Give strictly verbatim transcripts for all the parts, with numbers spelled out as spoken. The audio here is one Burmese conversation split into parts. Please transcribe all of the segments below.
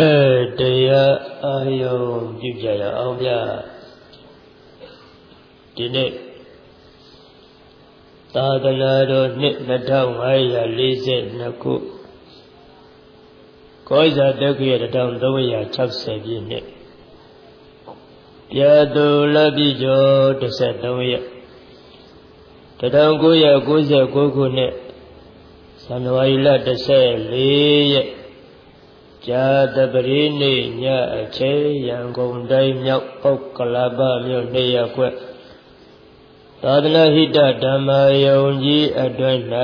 တရားအာယုံပြုကြရအောင်ဗျာဒီနေ့သာသနာတော်နှစ်နှစ်ထောင်ငါးရာလေးဆယ်နှစ်ခုကောဇာတက္ကရာတစ်ထောင်သုံးရာခြောက်ဆယ်ပြည့်နှစ်ပြာသူလပြည့်ကျော်တစ်ဆက်သုံးရက်တစ်ထောင်ကိုးရာကိုးဆယ်ကိုးခုနှစ်ဇန်နဝါရီလတစ်ဆယ်လေးရက်ဇာတပရိနေ့ညအချိန်ရန်ကုန်တိုင်းမြောက်ပုတ်ကလပမြို့နေရခွက်သာသနာဟိတဓမ္မယုံကြီးအတွင်၌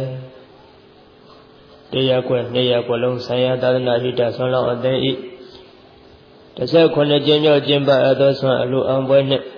တရားခွက်နေရခွက်လုံးဆိုင်ရာသာသနာဟိတဆွမ်းလောင်းအသင်းဤတစ်ဆက်ခုနှစ်ကျင်းမြောက်ကျင်းပအပ်သောဆွမ်းအလိုအောင်ပွဲနှင့်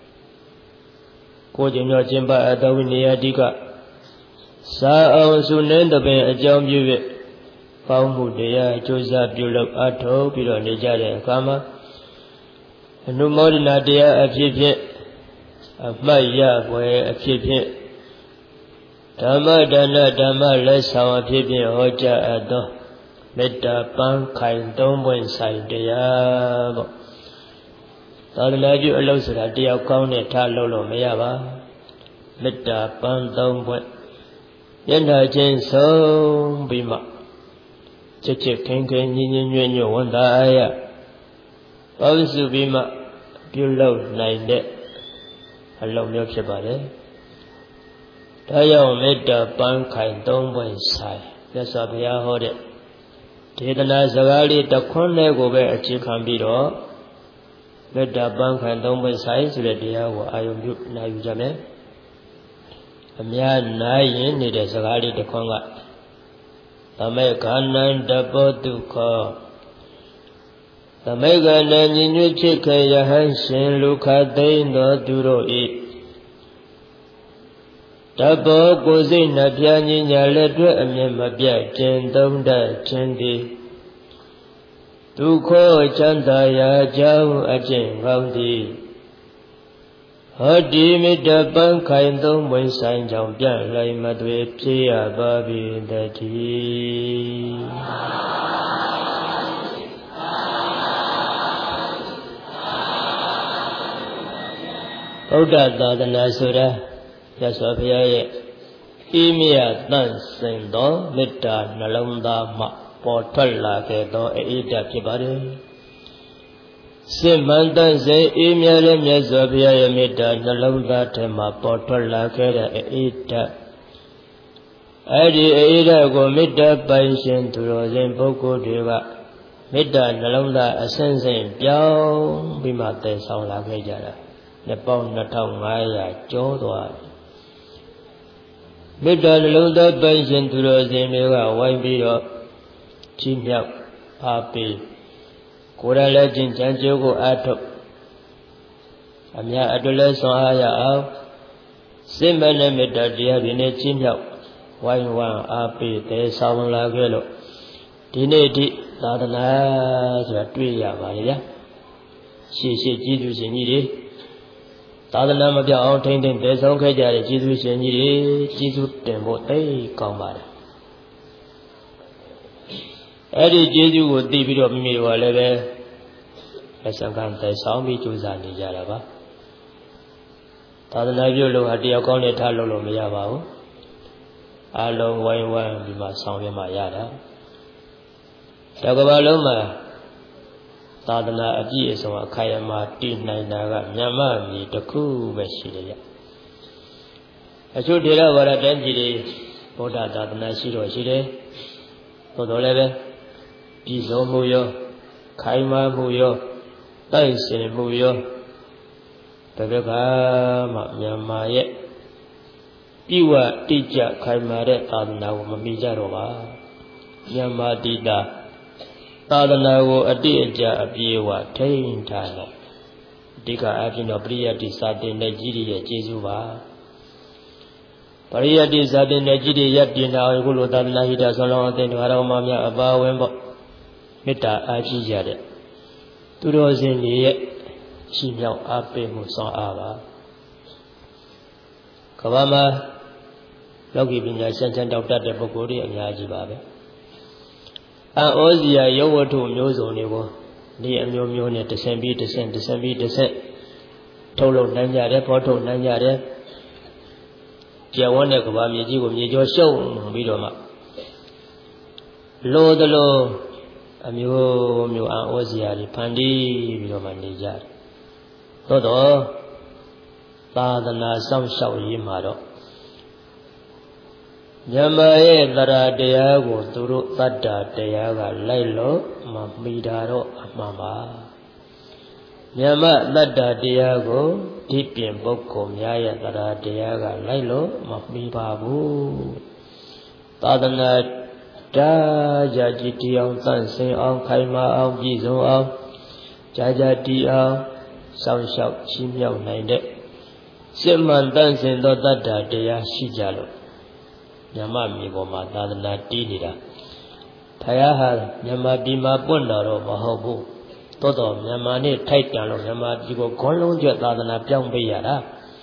ကိုးကျင်းမြောက်ကျင်းပအပ်သောဝိနည်းအဓိကစာအောင်စုနှင်းတပင်အကြောင်းပြု၍ပေါင်းမှုတရားအကျိုးစားပြုလုပ်အထောက်ပြီးတော့နေကြတဲ့အခါမှာအနုမောဒနာတရားအဖြစ်ဖြင့်အမှတ်ရပွဲအဖြစ်ဖြင့်ဓမ္မဒါနဓမ္မလက်ဆောင်အဖြစ်ဖြင့်ဟောကြားအပ်သောမေတ္တာပန်းခိုင်သုံးပွင့်ဆိုင်တရားပေါ့သာသနာပြုအလုပ်ဆိုတာတယောက်ကောင်းနဲ့ထားလို့လို့မရပါမေတ္တာပန်းသုံးပွင့်မျက်နှာချင်းဆုံးပြီးမှချစ်ချစ်ခင်ခင်ညီညီညွတ်ညွတ်ဝန်တာအားရပေါင်းစုပြီးမှပြုလုပ်နိုင်တဲ့အလုပ်မျိုးဖြစ်ပါတယ်။ဒါကြောင့်မေတ္တာပန်းခိုင်သုံးပွင့်ဆိုင်မြတ်စွာဘုရားဟောတဲ့ဒေသနာစကားလေးတစ်ခွန်းလေးကိုပဲအခြေခံပြီးတော့မေတ္တာပန်းခိုင်သုံးပွင့်ဆိုင်ဆိုတဲ့တရားကိုအာယုံပြုနာယူကြမယ်။အများနားရင်နေတဲ့စကားလေးတစ်ခွန်းကသမေခန္နံတပောဒုက္ခသမေခန္နံညီညွတ်ဖြစ်ခဲ့ယဟန်ရှင်လူခသိမ့်သောသူတို့ဤတပောကိုယ်စိတ်နှပြညီညာလက်တွဲအမြင်မပြတ်ကျင့်သုံးတတ်ခြင်းသည်ဒုက္ခချမ်းသာရာကြောင်းအကျင့်ကောင်းသည်ဟောဒီမေတ္တာပန်းခိုင်သုံးပွင့်ဆိုင်ကြောင့်ပြန့်လိုက်မသွေဖြစ်ရပါပြီတည်းဗုဒ္ဓသာသနာဆိုတာမြတ်စွာဘုရားရဲ့ဤမြတ်တန့်စင်သောမေတ္တာနှလုံးသားမှပေါ်ထွက်လာခဲ့သောအဣဒ္ဓဖြစ်ပါတယ်စစ်မှန်တန်စေအေးမြဲတဲ့မြတ်စွာဘုရားရဲ့မေတ္တာနှလုံးသားထဲမှာပေါ်ထွက်လာခဲ့တဲ့အဣဒ္ဓအဲ့ဒီအဣဒ္ဓကိုမေတ္တာပိုင်ရှင်သူတော်စင်ပုဂ္ဂိုလ်တွေကမေတ္တာနှလုံးသားအစဉ်စဉ်ပြောင်းပြီးမှတည်ဆောင်လာခဲ့ကြတာနှစ်ပေါင်းနှစ်ထောင်ငါးရာကျော်သွားပြီမေတ္တာနှလုံးသားပိုင်ရှင်သူတော်စင်တွေကဝိုင်းပြီးတော့ချီးမြှောက်အားပေးကိုယ်ရလည်းချင်းချမ်းကျိုးကိုအားထုတ်အများအတွက်လည်းဆွမ်းအားရအောင်စိတ်မနဲ့မေတ္တာတရားတွေနဲ့ချီးမြှောက်ဝိုင်းဝန်းအားပေးတဲ့ဆောင်လာခဲ့လို့ဒီနေ့ဒီသာသနာဆိုတာတွေ့ရပါလေဗျာရှေ့ရှေ့ကျေးဇူးရှင်ကြီးတွေသာသနာမပြောင်းအောင်ထိမ့်သိမ့်တည်ဆောင်ခဲ့ကြတဲ့ကျေးဇူးရှင်ကြီးတွေကျေးဇူးတင်ဖို့သိကောင်းပါတယ်အဲ့ဒီကျေးဇူးကိုသိပြီးတော့မိမိတို့ကလည်းပဲအစံကံတည်ဆောင်ပြီးကြိုးစားနေကြတာပါသာသနာပြုလို့ဟာတယောက်ကောင်းနဲ့ထားလို့လို့မရပါဘူးအလုံးဝိုင်းဝန်းပြီးမှဆောင်ရွက်မှရတာတကဘာလုံးမှာသာသနာအပြည့်အစုံအခိုင်အမာတည်နိုင်တာကမြန်မာပြည်တစ်ခုပဲရှိတယ်ကြအချို့ဒေသဝါဒတိုင်းပြည်တွေဗုဒ္ဓသာသနာရှိတော့ရှိတယ်သို့တော်လည်းပဲပြည်စုံမှုရောခိုင်မာမှုရောတိုက်စင်မှုရောတကယ်ကမှမြန်မာရဲ့ပြည့်ဝတိကျခိုင်မာတဲ့သာသနာကိုမမိကြတော့ပါမြန်မာတိတာသာသနာကိုအတိအကျအပြည့်ဝထိန်းထားတယ်အဓိကအဖြစ်တော့ပရိယတ္တိစာသင်တဲ့ကြီးရဲ့ကျေးဇူးပါပရိယတ္တိစာသင်တဲ့ကြီးရဲ့ပြင်တာအခုလိုသာသနာဟိတဆွမ်းလောင်းအသင်းတော်တော်များများအပါဝင်ပေါ့မေတ္တာအားကြီးကြတဲ့သူတော်စင်တွေရဲ့ချီးမြှောက်အားပေးမှုဆောင်အားပါကမ္ဘာမှာလောကီပညာရှင်းချမ်းတောက်တတ်တဲ့ပုဂ္ဂိုလ်တွေအများကြီးပါပဲ an ozia yawatu myozo ne ko ni a myo myo ne tsen bi tsen tsen bi tsenထုတ်လုပ်နိုင်ကြတယ်ပေါ်ထုတ်နိုင်ကြတယ်ကျယ်ဝန်းတဲ့ကဘာမြေကြီးကိုမြေကျော်ရှုံပြီးတော့မှလိုသလိုအမျိုးမျိုးအံ့ဩစရာတွေဖန်တီးပြီးတော့မှနေကြတယ်သို့တော့သာသနာစောင့်ရှောက်ရေးမှာတော့မြတ်ရဲ့တရားတရားကိုသူတို့တတ္တတရားကလိုက်လို့မမိတာတော့အမှန်ပါမြတ်တတ္တတရားကိုဒီပြင်ပုဂ္ဂိုလ်များရဲ့တရားတရားကလိုက်လို့မမိပါဘူးသာသနာတရားကြည်တီအောင်တန့်စင်အောင်ခိုင်မာအောင်ပြည့်စုံအောင်ကြာကြာတီအောင်စောင့်ရှောက်ချီးမြှောက်နိုင်တဲ့စစ်မှန်တန့်စင်သောတတ္တတရားရှိကြလို့မြတ်မြေပေါ်မှာသာသနာတည်နေတာဖယားဟာမြတ်ပြည်မှာပွင့်တော်တော့မဟုတ်ဘူးတိုးတော်မြန်မာနဲ့ထိုက်တန်လို့မြန်မာပြည်ကိုခေါင်းလုံးကျွတ်သာသနာပြောင်းပေးရတာ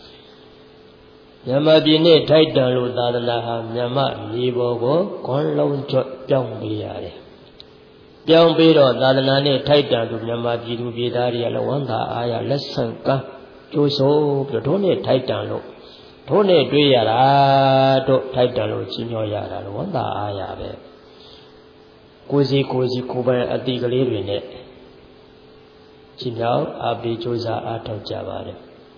မြန်မာပြည်နဲ့ထိုက်တန်လို့သာသနာဟာမြန်မာမြေပေါ်ကိုခေါင်းလုံးကျွတ်ပြောင်းပေးရတယ်ပြောင်းပေးတော့သာသနာနဲ့ထိုက်တန်လို့မြန်မာပြည်သူပြည်သားတွေကလည်းဝမ်းသာအားရလက်ဆင့်ကမ်းကြိုးဆိုပြီးတော့နဲ့ထိုက်တန်လို့တို့နဲ့တွေ့ရတာတို့ထိုက်တန်လို့ချီးမြှောက်ရတာလို့ဝမ်းသာအားရပဲကိုယ်စီကိုယ်စီကိုယ်ပိုင်အတိကလေးတွေနဲ့ချီးမြှောက်အားပေးကြိုးစားအားထုတ်ကြပါတယ်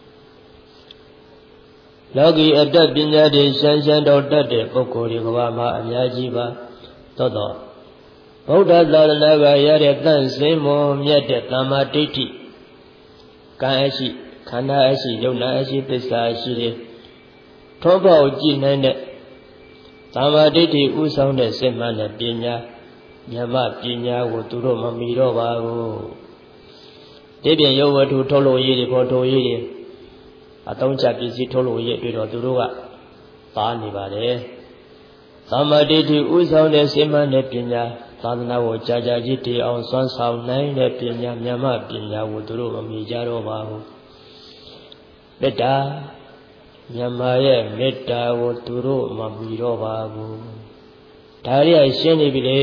လောကီအတ္တပညာတွေရှမ်းရှမ်းတော်တတ်တဲ့ပုဂ္ဂိုလ်တွေကဘာမှအများကြီးပါသို့တော့ဗုဒ္ဓသာသနာကရတဲ့တန့်စင်မွန်မြတ်တဲ့သမ္မာဒိဋ္ဌိကံအရှိခန္ဓာအရှိယုံနာအရှိသစ္စာအရှိတွေထောပေါက်ကြည့်နိုင်တဲ့သမ္မာဒိဋ္ဌိဥဆောင်တဲ့စိတ်မှန်တဲ့ပညာမြတ်ပညာကိုသူတို့မမီတော့ပါဘူးဒီပြင်ရုပ်ဝတ္ထုထုတ်လို့ရေးတွေပေါ်ထုတ်ရေးတွေအသုံးချပစ္စည်းထုတ်လို့ရေးတွေ့တော့သူတို့ကပါနေပါတယ်သမ္မာဒိဋ္ဌိဥဆောင်တဲ့စိတ်မှန်တဲ့ပညာသာသနာကိုကြာကြာကြီးတည်အောင်စွမ်းဆောင်နိုင်တဲ့ပညာမြတ်ပညာကိုသူတို့မမီကြတော့ပါဘူးမေတ္တာမြတ်ရဲ့မေတ္တာကိုသူတို့မမီတော့ပါဘူးဒါရီအရှင်းနေပြီလေ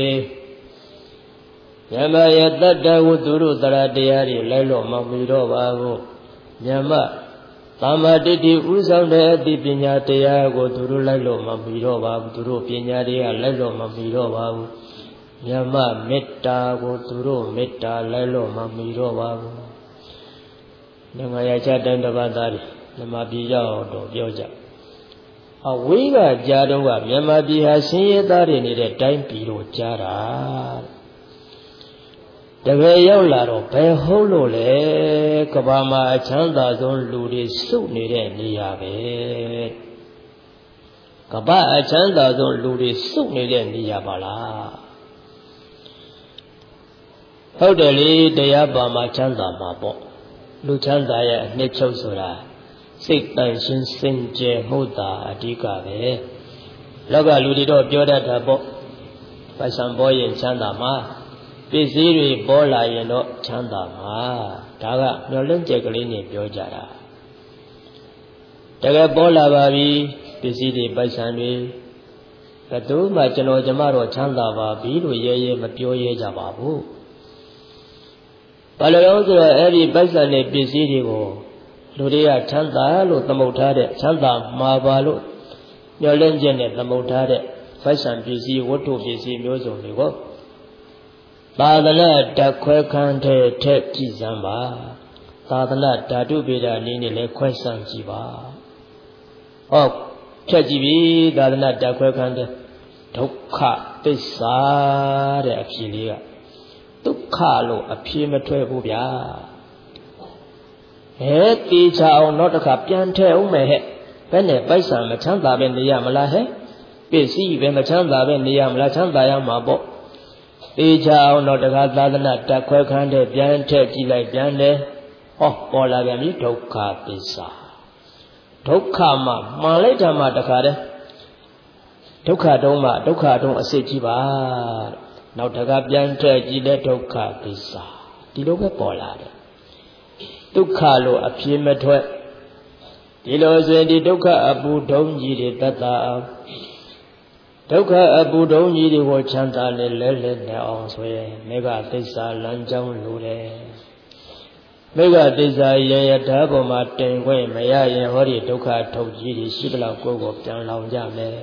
မြတ်ရဲ့တတ္တကိုသူတို့တရားတရားတွေလိုက်လို့မမီတော့ပါဘူးမြတ်သမ္မာဒိဋ္ဌိဥဆောင်တဲ့အသိပညာတရားကိုသူတို့လိုက်လို့မမီတော့ပါဘူးသူတို့ပညာတွေကလိုက်လို့မမီတော့ပါဘူးမြတ်မေတ္တာကိုသူတို့မေတ္တာလိုက်လို့မမီတော့ပါဘူးငါရချတန်တပတ်သားတွေမြန်မာပြည်ရောက်တော့ပြောကြအဝိကကြားတော့ကမြန်မာပြည်ဟာဆင်းရဲသားတွေနေတဲ့တိုင်းပြည်လို့ကြားတာတကယ်ရောက်လာတော့ဘယ်ဟုတ်လို့လဲကဘာမှာအချမ်းသာဆုံးလူတွေစုနေတဲ့နေရာပဲကဘာအချမ်းသာဆုံးလူတွေစုနေတဲ့နေရာပါလားဟုတ်တယ်လေတရားပါမှာချမ်းသာမှာပေါ့လူချမ်းသာရဲ့အနှစ်ချုပ်ဆိုတာစိတ်တန်ရှင်းစင်ကြယ်မှုသာအဓိကပဲလောကလူတွေတော့ပြောတတ်တာပေါ့ပိုက်ဆံပေါ်ရင်ချမ်းသာမှာပစ္စည်းတွေပေါ်လာရင်တော့ချမ်းသာမှာဒါကမျောလင့်ချက်ကလေးနဲ့ပြောကြတာတကယ်ပေါ်လာပါပြီပစ္စည်းတွေပိုက်ဆံတွေဘယ်သူမှကျွန်တော်ကျမတော့ချမ်းသာပါပြီလို့ရဲရဲမပြောရဲကြပါဘူးဘာလို့လဲဆိုတော့အဲ့ဒီပိုက်ဆံနဲ့ပစ္စည်းတွေကိုလူတွေကချမ်းသာလို့သမုတ်ထားတဲ့ချမ်းသာမှာပါလို့မျောလင့်ချက်နဲ့သမုတ်ထားတဲ့ပိုက်ဆံပစ္စည်းဝတ္ထုပစ္စည်းမျိုးစုံတွေကိုသာသနာဓာတ်ခွဲခန်းတဲ့ထက်ကြည့်စမ်းပါသာသနာဓာတုပေဒနည်းနဲ့လည်းခွဲစမ်းကြည့်ပါဟောဖြတ်ကြည့်ပြီသာသနာဓာတ်ခွဲခန်းတဲ့ဒုက္ခသစ္စာတဲ့အဖြေလေးကဒုက္ခလို့အဖြေမထွက်ဘူးဗျာဟဲ့တေချာအောင်တော့တစ်ခါပြန်ထည့်အောင်မယ်ဟဲ့ဘယ်နဲ့ပိုက်ဆံမချမ်းသာပဲနေရမလားဟဲ့ပစ္စည်းပဲမချမ်းသာပဲနေရမလားချမ်းသာရမှာပေါ့တေချာအောင်တော့တစ်ခါသာသနာတက်ခွဲခန်းတဲ့ပြန်ထည့်ကြည့်လိုက်ပြန်တယ်ဟောပေါ်လာပြန်ပြီဒုက္ခသစ္စာဒုက္ခမှမှန်လိုက်တာမှတစ်ခါတည်းဒုက္ခတုံးမှဒုက္ခတုံးအစစ်ကြီးပါနောက်တစ်ခါပြန်ထည့်ကြည့်တဲ့ဒုက္ခသစ္စာဒီလိုပဲပေါ်လာတယ်ဒုက္ခလို့အပြင်းမထွက်ဒီလိုဆိုရင်ဒီဒုက္ခအပူဒုံကြီးတွေတတ်တာအောင်ဒုက္ခအပူဒုံကြီးတွေကိုချမ်းသာလေလဲလဲနေအောင်ဆိုရင်မေဃသစ္စာလမ်းကြောင်းလိုတယ်မေဃသစ္စာရရထားပေါ်မှာတင်ခွင့်မရရင်ဟောဒီဒုက္ခထုတ်ကြီးတွေရှိသလောက်ကိုယ်ကိုပြန်လောင်ကြမယ်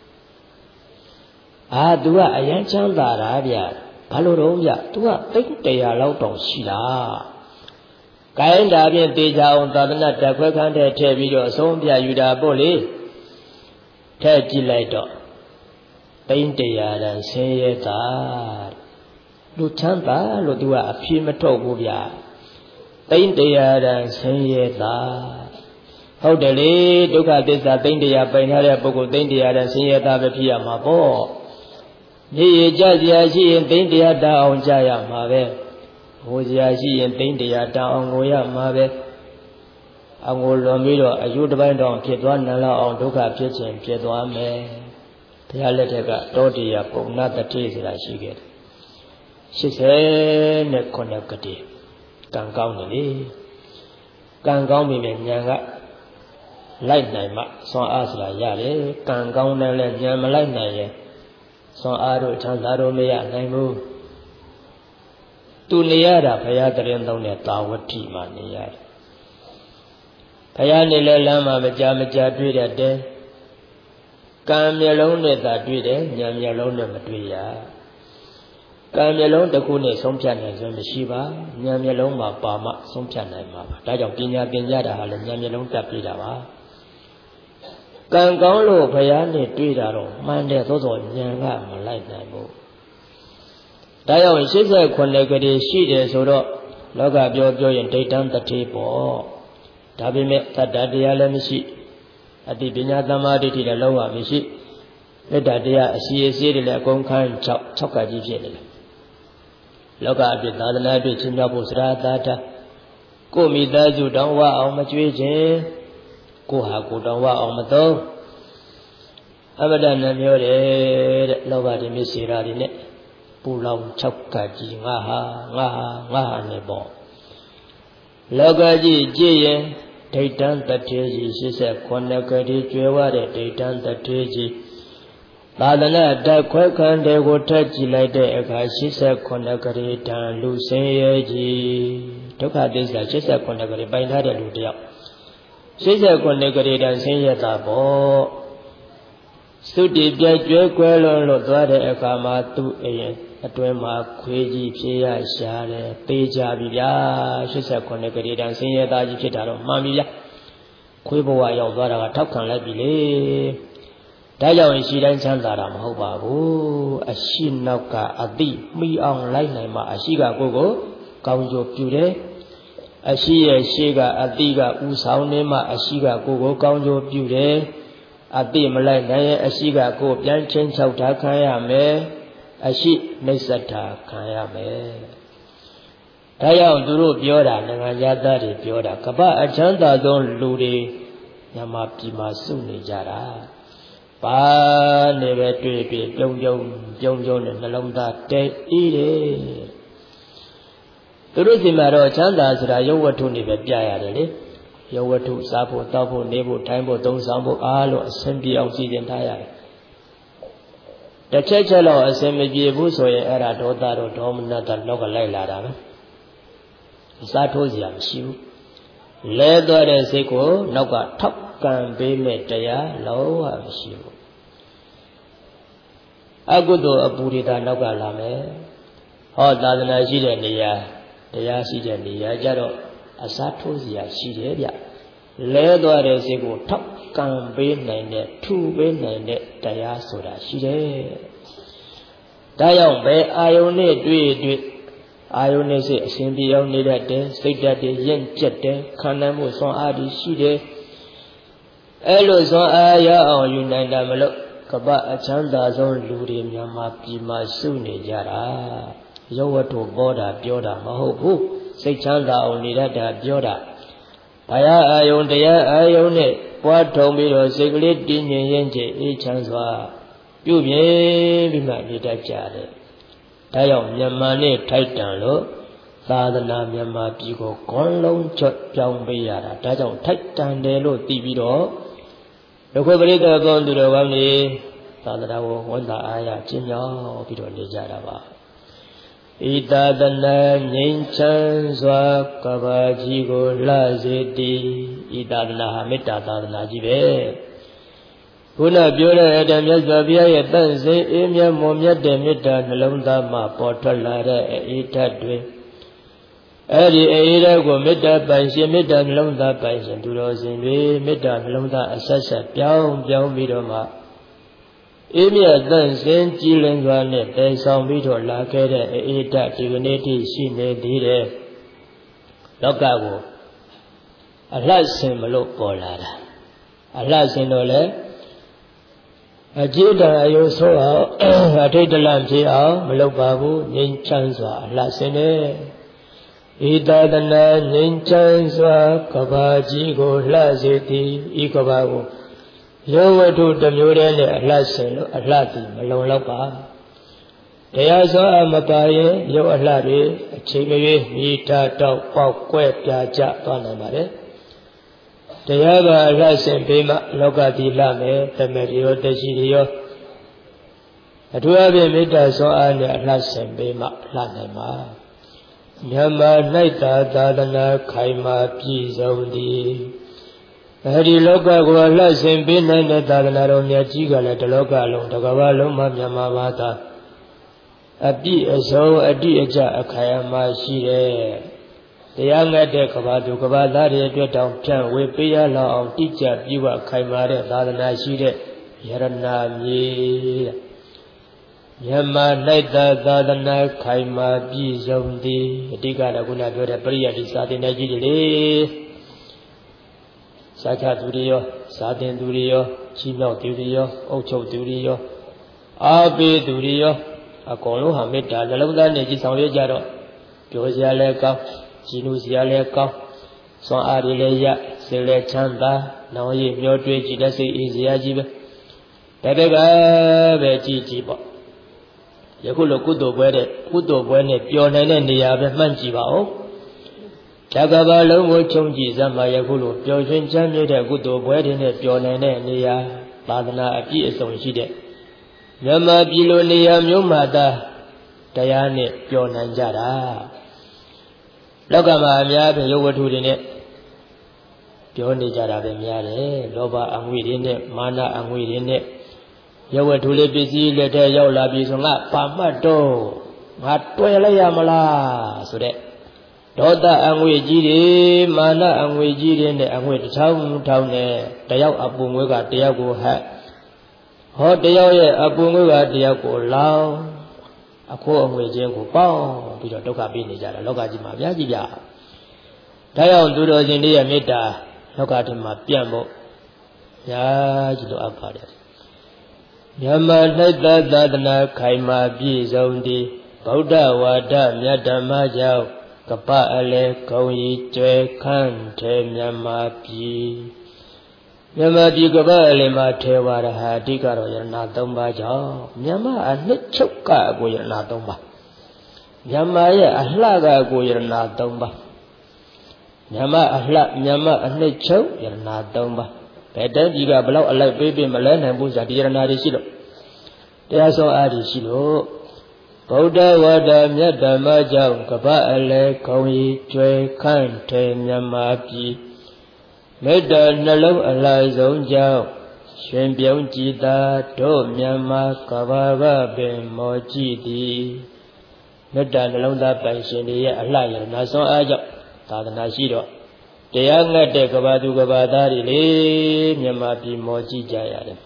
အာ तू ကအယံချမ်းသာတာဗျဘာလို့တော့ဗျ तू ကသိတ်တရားလောက်တောင်ရှိတာကိုင်းဒါဖြင့်တေချာအောင်သာသနာတက်ခွဲခန်းတဲ့ထည့်ပြီးတော့အဆုံးပြယူတာပို့လေထည့်ကြည့်လိုက်တော့သိန်းတရားတန်ဆင်းရဲတာလူချမ်းသာလို့ तू ကအဖြေမထုတ်ဘူးဗျသိန်းတရားတန်ဆင်းရဲတာဟုတ်တယ်လေဒုက္ခသစ္စာသိန်းတရားပိုင်ထားတဲ့ပုဂ္ဂိုလ်သိန်းတရားတန်ဆင်းရဲတာပဲဖြစ်ရမှာပေါ့မြေရကြစရာရှိရင်သိန်းတရားတန်အောင်ကြရမှာပဲငိုစရာရှိရင်သိန်းတရားတန်အောင်ငိုရမှာပဲအငိုလွန်ပြီးတော့အယုတစ်ပိုင်းတောင်ဖြစ်သွားနံလောက်အောင်ဒုက္ခဖြစ်ခြင်းဖြစ်သွားမယ်ဘုရားလက်ထက်ကတောတရားပုံနာတတိဆိုတာရှိခဲ့တယ်ရှစ်ဆယ်နဲ့ခုနှစ်ကတိကံကောင်းတယ်လေကံကောင်းပြီပဲဉာဏ်ကလိုက်နိုင်မှစွမ်းအားဆိုတာရတယ်ကံကောင်းတယ်လဲဉာဏ်မလိုက်နိုင်ရင်စွမ်းအားတို့ချမ်းသာတို့မရနိုင်ဘူးသူနေရတာဘုရားတရင်သုံးတဲ့တာဝတိမှာနေရတယ်ဘုရားနေလဲလမ်းမှာမကြာမကြာတွေ့တတ်တယ်ကံမျက်လုံးနဲ့သာတွေ့တယ်ဉာဏ်မျက်လုံးနဲ့မတွေ့ရကံမျက်လုံးတစ်ခုနဲ့ဆုံးဖြတ်နိုင်စွမ်းမရှိပါဉာဏ်မျက်လုံးမှာပါမှဆုံးဖြတ်နိုင်မှာပါဒါကြောင့်ပညာသင်ကြတာဟာလည်းဉာဏ်မျက်လုံးတက်ပြီးတာပါကံကောင်းလို့ဘုရားနဲ့တွေ့တာတော့မှန်တယ်သို့သောဉာဏ်ကမလိုက်နိုင်ဘူးဒါကြောင့်ရှစ်ဆယ်ခုနှစ်ကလေးရှိတယ်ဆိုတော့လောကပြောပြောရင်ဒိဋ္ဌံတတိပေါ့ဒါပေမဲ့တတ္တတရားလည်းမရှိအတိပညာသမာဓိတိလည်းလုံးဝမရှိမေတ္တာတရားအစီအစီတွေလည်းအကုန်ခန်း၆၆ကကြီးဖြစ်နေတယ်လောကအပြစ်သာသနာ့အတွက်ချင်းမြောက်ဖို့စရာသာတာကိုမိသားစုတောင်းဝအောင်မကြွေးခြင်းကိုဟာကိုတောင်းဝအောင်မသုံးအမတ္တနှမျိုးတယ်တဲ့လောဘတွေမျက်စိရာတွေနဲ့ပူလောင်၆ကကြီးငါဟာငါဟာငါဟာနဲ့ပေါ့လောကကြီးကြည့်ရင်ဒိဋ္ဌံတထေကြီးရှစ်ဆယ်ခုနှစ်ကတိကျွဲဝတဲ့ဒိဋ္ဌံတထေကြီးသာသနာတက်ခွဲခန်းတွေကိုထက်ကြည့်လိုက်တဲ့အခါရှစ်ဆယ်ခုနှစ်ကတိတန်လူဆင်းရဲကြီးဒုက္ခသစ္စာရှစ်ဆယ်ခုနှစ်ကတိပိုင်ထားတဲ့လူတယောက်ရှစ်ဆယ်ခုနှစ်ကတိတန်ဆင်းရဲတာပေါ့သုတိပြည့်ကျွဲကွဲလွန်လို့သွားတဲ့အခါမှာသူ့အိမ်အတွင်းမှာခွေးကြီးဖြေရရှာတယ်ပေးကြပြီဗျာရှစ်ဆယ်ခုနှစ်ကတိတန်ဆင်းရဲသားကြီးဖြစ်တာတော့မှန်ပြီဗျာခွေးဘဝရောက်သွားတာကထောက်ခံလိုက်ပြီလေဒါကြောင့်ရှိတိုင်းချမ်းသာတာမဟုတ်ပါဘူးအရှိနောက်ကအတိမိအောင်လိုက်နိုင်မှအရှိကကိုယ်ကိုကောင်းကျိုးပြုတယ်အရှိရဲ့ရှေ့ကအတိကဥဆောင်နေမှအရှိကကိုယ်ကိုကောင်းကျိုးပြုတယ်အတိမလိုက်နိုင်ရင်အရှိကကိုယ်ပြန်ချင်းချောက်တာခံရမယ်အရှိနှိစ္စတာခံရမယ်ဒါကြောင့်သူတို့ပြောတာနိုင်ငံသားတွေပြောတာကပ္ပအချမ်းသာဆုံးလူတွေညမှာပြည်မှာစုနေကြတာပါနေပဲတွေ့တွေ့ပြုံးပြုံးပြုံးပြုံးနဲ့နှလုံးသားတဲအေးတယ်သူတို့စီမှာတော့ချမ်းသာဆိုတာရုပ်ဝတ္ထုနေပဲပြရတယ်လေရုပ်ဝတ္ထုစားဖို့တောက်ဖို့နေဖို့ထိုင်ဖို့သုံးဆောင်ဖို့အားလုံးအဆင်ပြေအောင်စီစဉ်ထားရတယ်တစ်ချက်ချက်တော့အစင်မပြေဘူးဆိုရင်အဲ့ဒါဒေါသတော့ဒေါမနတလောကလိုက်လာတာပဲအစားထိုးစရာမရှိဘူးလဲသွားတဲ့စိတ်ကိုနောက်ကထောက်ကံပေးမဲ့တရားလုံးဝမရှိဘူးအကုသိုလ်အပူရိတာနောက်ကလာမယ်ဟောသာသနာရှိတဲ့နေရာတရားရှိတဲ့နေရာကြတော့အစားထိုးစရာရှိတယ်ဗျလဲသွားတဲ့စိတ်ကိုထောက်ကံပေးနိုင်တဲ့ထူပေးနိုင်တဲ့တရားဆိုတာရှိတယ်ဒါကြောင့်ပဲအာယုန်နဲ့တွေ့တွေ့အာယုန်နဲ့စိတ်အစဉ်ပြေအောင်နေတတ်တယ်စိတ်ဓာတ်တွေရင့်ကျက်တယ်ခံနိုင်မှုစွမ်းအားတွေရှိတယ်အဲ့လိုစွမ်းအားရအောင်ယူနိုင်တာမလို့ကပ္ပအချမ်းသာဆုံးလူတွေမြန်မာပြည်မှာစုနေကြတာရုပ်ဝတ္ထုပေါ်တာပြောတာမဟုတ်ဘူးစိတ်ချမ်းသာအောင်နေတတ်တာပြောတာဘာယအာယုန်တရားအာယုန်နဲ့ပွားထုံပြီးတော့စိတ်ကလေးတည်ငြိမ်ရင်ချေအေးချမ်းစွာပြုပြင်ပြီးမှနေတတ်ကြတယ်ဒါကြောင့်မြန်မာနဲ့ထိုက်တန်လို့သာသနာမြန်မာပြည်ကိုဂွန်းလုံးချွတ်ပြောင်းပေးရတာဒါကြောင့်ထိုက်တန်တယ်လို့သိပြီးတော့ဒုက္ခပရိသေကောသူတော်ကောင်းတွေဘသာသနာကိုဝန်တာအားရချင်းမြောက်ပြီးတော့နေကြတာပါဣတာတနာငြိမ်းချမ်းစွာကဘာကြီးကိုလှစေတည်ဣတာတနာဟာမေတ္တာသာသနာကြီးပဲခုနပြောတဲ့အတိုင်းမြတ်စွာဘုရားရဲ့တန်ဆင်းအေးမြတ်မွန်မြတ်တဲ့မေတ္တာနှလုံးသားမှာပေါ်ထွက်လာတဲ့အေးဓာတ်တွေအဲ့ဒီအေးဓာတ်ကိုမေတ္တာပိုင်ရှင်မေတ္တာနှလုံးသားပိုင်ရှင်သူတော်စင်တွေမေတ္တာနှလုံးသားအဆက်ဆက်ပြောင်းပြောင်းပြီးတော့မှအေးမြတ်တန်ဆင်းကြည်လင်စွာနဲ့တည်ဆောင်ပြီးတော့လာခဲ့တဲ့အေးဓာတ်ဒီကနေ့ထိရှိနေသေးတယ်လောကကိုအလှဆင်မလို့ပေါ်လာတာအလှဆင်တော့လေအကျိတံအယုဆိုအောင်အထိတ်တလန့်ဖြစ်အောင်မလုပ်ပါဘူးငြိမ်းချမ်းစွာအလှဆင်နေဣတာတနာငြိမ်းချမ်းစွာကဘာကြီးကိုလှစေသည်ဤကဘာကိုယောဝတ္ထုတစ်မျိုးတည်းနဲ့အလှဆင်လို့အလှသည်မလုံလောက်ပါတရားစွာအမပါရင်ရုပ်အလှတွေအချိန်မရွေးမိထားတော့ပေါက်ကွဲပြာကျသွားနိုင်ပါတယ်တရားကအလှဆင်ပေးမှလောကတိလှမယ်တမေရောတရှိရောအထူးအဖြင့်မေတ္တာစွာအားနဲ့အလှဆင်ပေးမှလှနိုင်မှာမြန်မာ၌သာသာသနာခိုင်မာပြည့်စုံသည်အဲဒီလောကကိုအလှဆင်ပေးနိုင်တဲ့သာသနာတော်မြတ်ကြီးကလည်းတလောကလုံးတစ်ကမ္ဘာလုံးမှာမြန်မာဘာသာအပြည့်အစုံအတိအကျအခိုင်အမာရှိတဲ့တရားငတ်တဲ့ကဘာသူကဘာသားတွေအတွက်တောင်ဖြန့်ဝေပေးရလောက်အောင်တိကျပြည့်ဝခိုင်မာတဲ့သာသနာရှိတဲ့ယရနာမြေမြန်မာ၌သာသာသနာခိုင်မာပြည့်စုံသည်အတိကတော့ခုနပြောတဲ့ပရိယတ်ဒီစာသင်တဲ့ကြီးတွေလေစာချသူတွေရောစာသင်သူတွေရောချီးမြှောက်သူတွေရောအုပ်ချုပ်သူတွေရောအားပေးသူတွေရောအကုန်လုံးဟာမေတ္တာနှလုံးသားနဲ့ကြည်ဆောင်ရကြတော့ပြောစရာလည်းကောင်းကြည်နူးစရာလည်းကောင်းစွမ်းအားတွေလည်းရစိတ်လည်းချမ်းသာနောင်ရည်မျောတွေးကြည်တဲ့စိတ်အေးစရာကြီးပဲတပည့်ကပဲကြည်ကြည်ပေါ့ယခုလိုကုသိုလ်ပွဲတဲ့ကုသိုလ်ပွဲနဲ့ပျော်နိုင်တဲ့နေရာပဲမှတ်ကြည့်ပါဦးဇဂဗလုံးကိုခြုံကြည့်စမ်းပါယခုလိုပျော်ရွှင်ချမ်းမြေ့တဲ့ကုသိုလ်ပွဲတွေနဲ့ပျော်နိုင်တဲ့နေရာသာသနာအပြည့်အစုံရှိတဲ့မြန်မာပြည်လိုနေရာမျိုးမှာသာတရားနဲ့ပျော်နိုင်ကြတာလောကမှာအများဖြင့်ရုပ်ဝတ္ထုတွေနဲ့ပြောနေကြတာပဲများတယ်လောဘအငွေတွေနဲ့မာနအငွေတွေနဲ့ရုပ်ဝတ္ထုလေးပစ္စည်းလက်ထဲရောက်လာပြီဆိုငါပါမှတ်တော့ငါတွေ့လိုက်ရမလားဆိုတဲ့ဒေါသအငွေကြီးတွေမာနအငွေကြီးတွေနဲ့အငွေတစ်ထောင်ထောင်နဲ့တယောက်အပူငွေကတယောက်ကိုဟတ်ဟောတယောက်ရဲ့အပူငွေကတယောက်ကိုလောင်းအခိုးအငွေချင်းကိုပေါင်းပြီးတော့ဒုက္ခပေးနေကြတာလောကကြီးမှာအများကြီးပြဒါကြောင့်သူတော်ရှင်တွေရဲ့မေတ္တာလောကထဲမှာပြန့်ဖို့ညာကြီးလိုအပ်ပါတယ်မြန်မာ၌သာသနာခိုင်မာပြည့်စုံသည်ဗုဒ္ဓဝါဒမြတ်ဓမ္မကြောင့်ကပ္ပအလေဂုံရီကျွဲခန့်ထဲမြန်မာပြည်မြန်မာပြည်ကပ္ပအလေမှာထေဝါဒဟာအဓိကတော့ယရဏသုံးပါးကြောင့်မြန်မာအနှစ်ချုပ်ကကိုယရဏသုံးပါးမြန်မာရဲ့အလှကကိုယရဏသုံးပါးမြန်မာအလှမြန်မာအနှစ်ချုပ်ယရဏသုံးပါးဘယ်တည်းကြီးကဘလောက်အလိုက်ပေးပေးမလဲနိုင်ဘူးဆိုတာဒီယရဏတွေရှိလို့တရားဆုံးအားတွေရှိလို့ဗုဒ္ဓဝါဒမြတ်ဓမ္မကြောင့်ကပ္ပအလေဂုံရီကျွဲခန့်ထဲမြန်မာပြည်မေတ္တာနှလုံးအလှဆုံးကြောင့်ရှင်ပြုံးကြည်သာတို့မြန်မာကဘာဝပင်မောကြည်သည်မေတ္တာနှလုံးသားပိုင်ရှင်တွေရဲ့အလှရဏဆုံးအားကြောင့်သာသနာရှိတော့တရားငတ်တဲ့ကဘာသူကဘာသားတွေလေမြန်မာပြည်မောကြည်ကြရတယ်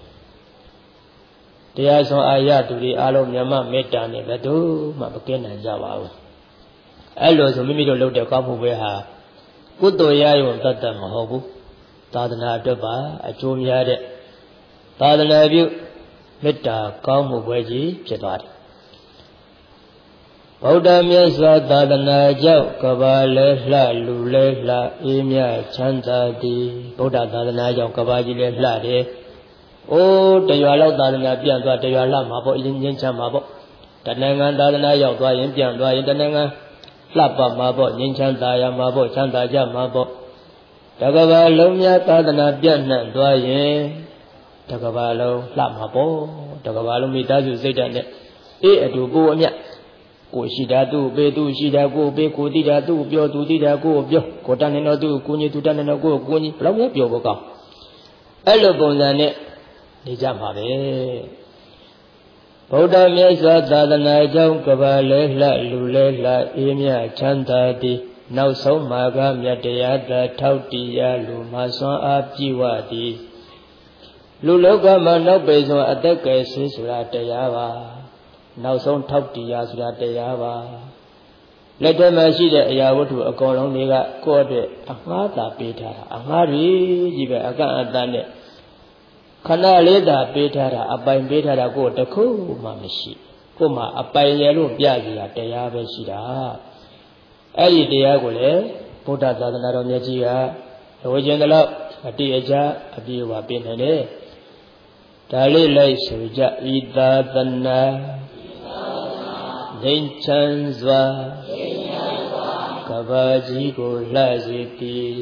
တရားဆုံးအာရသူတွေအားလုံးမြမမေတ္တာနဲ့ဘယ်သူမှမကင်းနိုင်ကြပါဘူးအဲ့လိုဆိုမိမိတို့လုပ်တဲ့ကောင်းမှုပဲဟာကုသိုလ်ရရုံတတ်တတ်မဟုတ်ဘူးသာသနာအတွက်ပါအကျိုးများတဲ့သာသနာပြုမေတ္တာကောင်းမှုပဲကြီးဖြစ်သွားတယ်ဗုဒ္ဓမြတ်စွာသာသနာကြောင့်ကဘာလဲလှလူလဲလှအေးမြချမ်းသာသည်ဗုဒ္ဓသာသနာကြောင့်ကဘာကြီးလဲလှတယ်အိုးတရွာလောက်သာသနာပြန့်သွားတရွာလှမှာပေါ့အရင်ချင်းချမ်းမှာပေါ့တဏ္ဍာသာသနာရောက်သွားရင်ပြန့်သွားရင်တဏ္ဍာလှပမှာပေါ့ငြိမ်းချမ်းသာရမှာပေါ့ချမ်းသာကြမှာပေါ့တကဘာလုံးများသာသနာပြန့်နှံ့သွားရင်တကဘာလုံးလှမှာပေါ့တော့ကဘာလို့မိသားစုစိတ်ဓာတ်နဲ့အေးအတူကိုအမြတ်ကိုရှိတာသူ့ပေးသူရှိတာကိုပေးကိုတိတာသူ့ပြောသူတိတာကိုပြောကိုတတ်နေတော့သူ့ကိုကြီးသူတတ်နေတော့ကိုကိုကြီးဘယ်လောက်များပြောဖို့ကောင်းအဲ့လိုပုံစံနဲ့နေကြမှာပဲဗုဒ္ဓမြတ်စွာသာသနာကြောင့်ကဘာလဲလှလူလဲလှအေးမြချမ်းသာသည်နောက်ဆုံးမှာကမြတ်တရားသာထောက်တည်ရလူမဆွမ်းအားပြည့်ဝသည်လူလောကမှာနောက်ပေစွာအသက်ကယ်ဆေးဆိုတာတရားပါနောက်ဆုံးထောက်တည်ရဆိုတာတရားပါလက်ထက်မှာရှိတဲ့အရာဝတ္ထုအကုန်လုံးတွေကကိုယ့်အတွက်အမှားသာပေးထားတာအမှားတွေကြီးပဲအကန့်အသတ်နဲ့ခဏလေးသာပေးထားတာအပိုင်ပေးထားတာကိုယ်တခုမှမရှိကိုယ်မှာအပိုင်ရလို့ပြကြရတရားပဲရှိတာအဲ့ဒီတရားကိုလေဗုဒ္ဓသာသနာတော်မြတ်ကြီးကဝေကျင်တယ်လို့အတိအကျအပြည့်အဝပေးနေတယ်ဒါလေးလိုက်ဆိုကြဤသာသနာငြိမ်းချမ်းစွာကဘာကြီးကိုလှစေသည်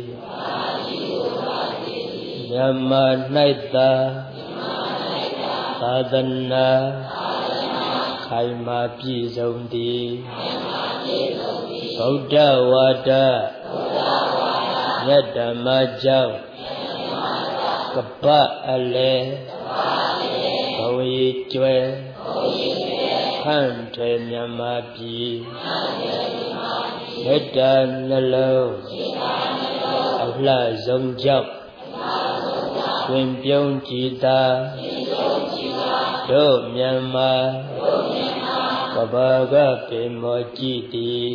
မြတ်မာ၌သာသာသနာခိုင်မာပြည့်စုံသည်ဗုဒ္ဓဝါဒမြတ်ဓမ္မကြောင့်ကပ္ပအလဲဘဝေကျွဲခန့်ထေမြတ်မာပြည်မေတ္တာနှလုံးအလှဆုံးကြောင့်တွင်ပြုံးကြည်သာတို့မြန်မာကဘာကပေမောကြည်သည်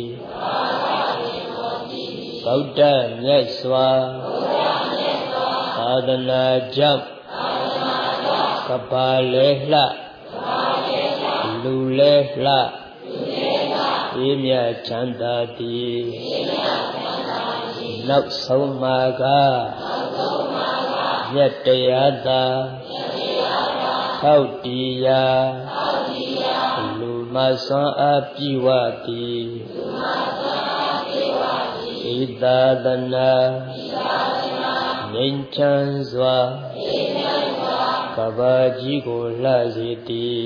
ဗုဒ္ဓမြတ်စွာသာသနာကြောင့်ကဘာလဲလှလူလဲလှအေးမြချမ်းသာသည်နောက်ဆုံးမှာကမြတ်တရားသာထောက်တည်ရာလူမဆွမ်းအားပြည့်ဝသည်ဤသာသနာငြိမ်းချမ်းစွာကဘာကြီးကိုလှစေသည်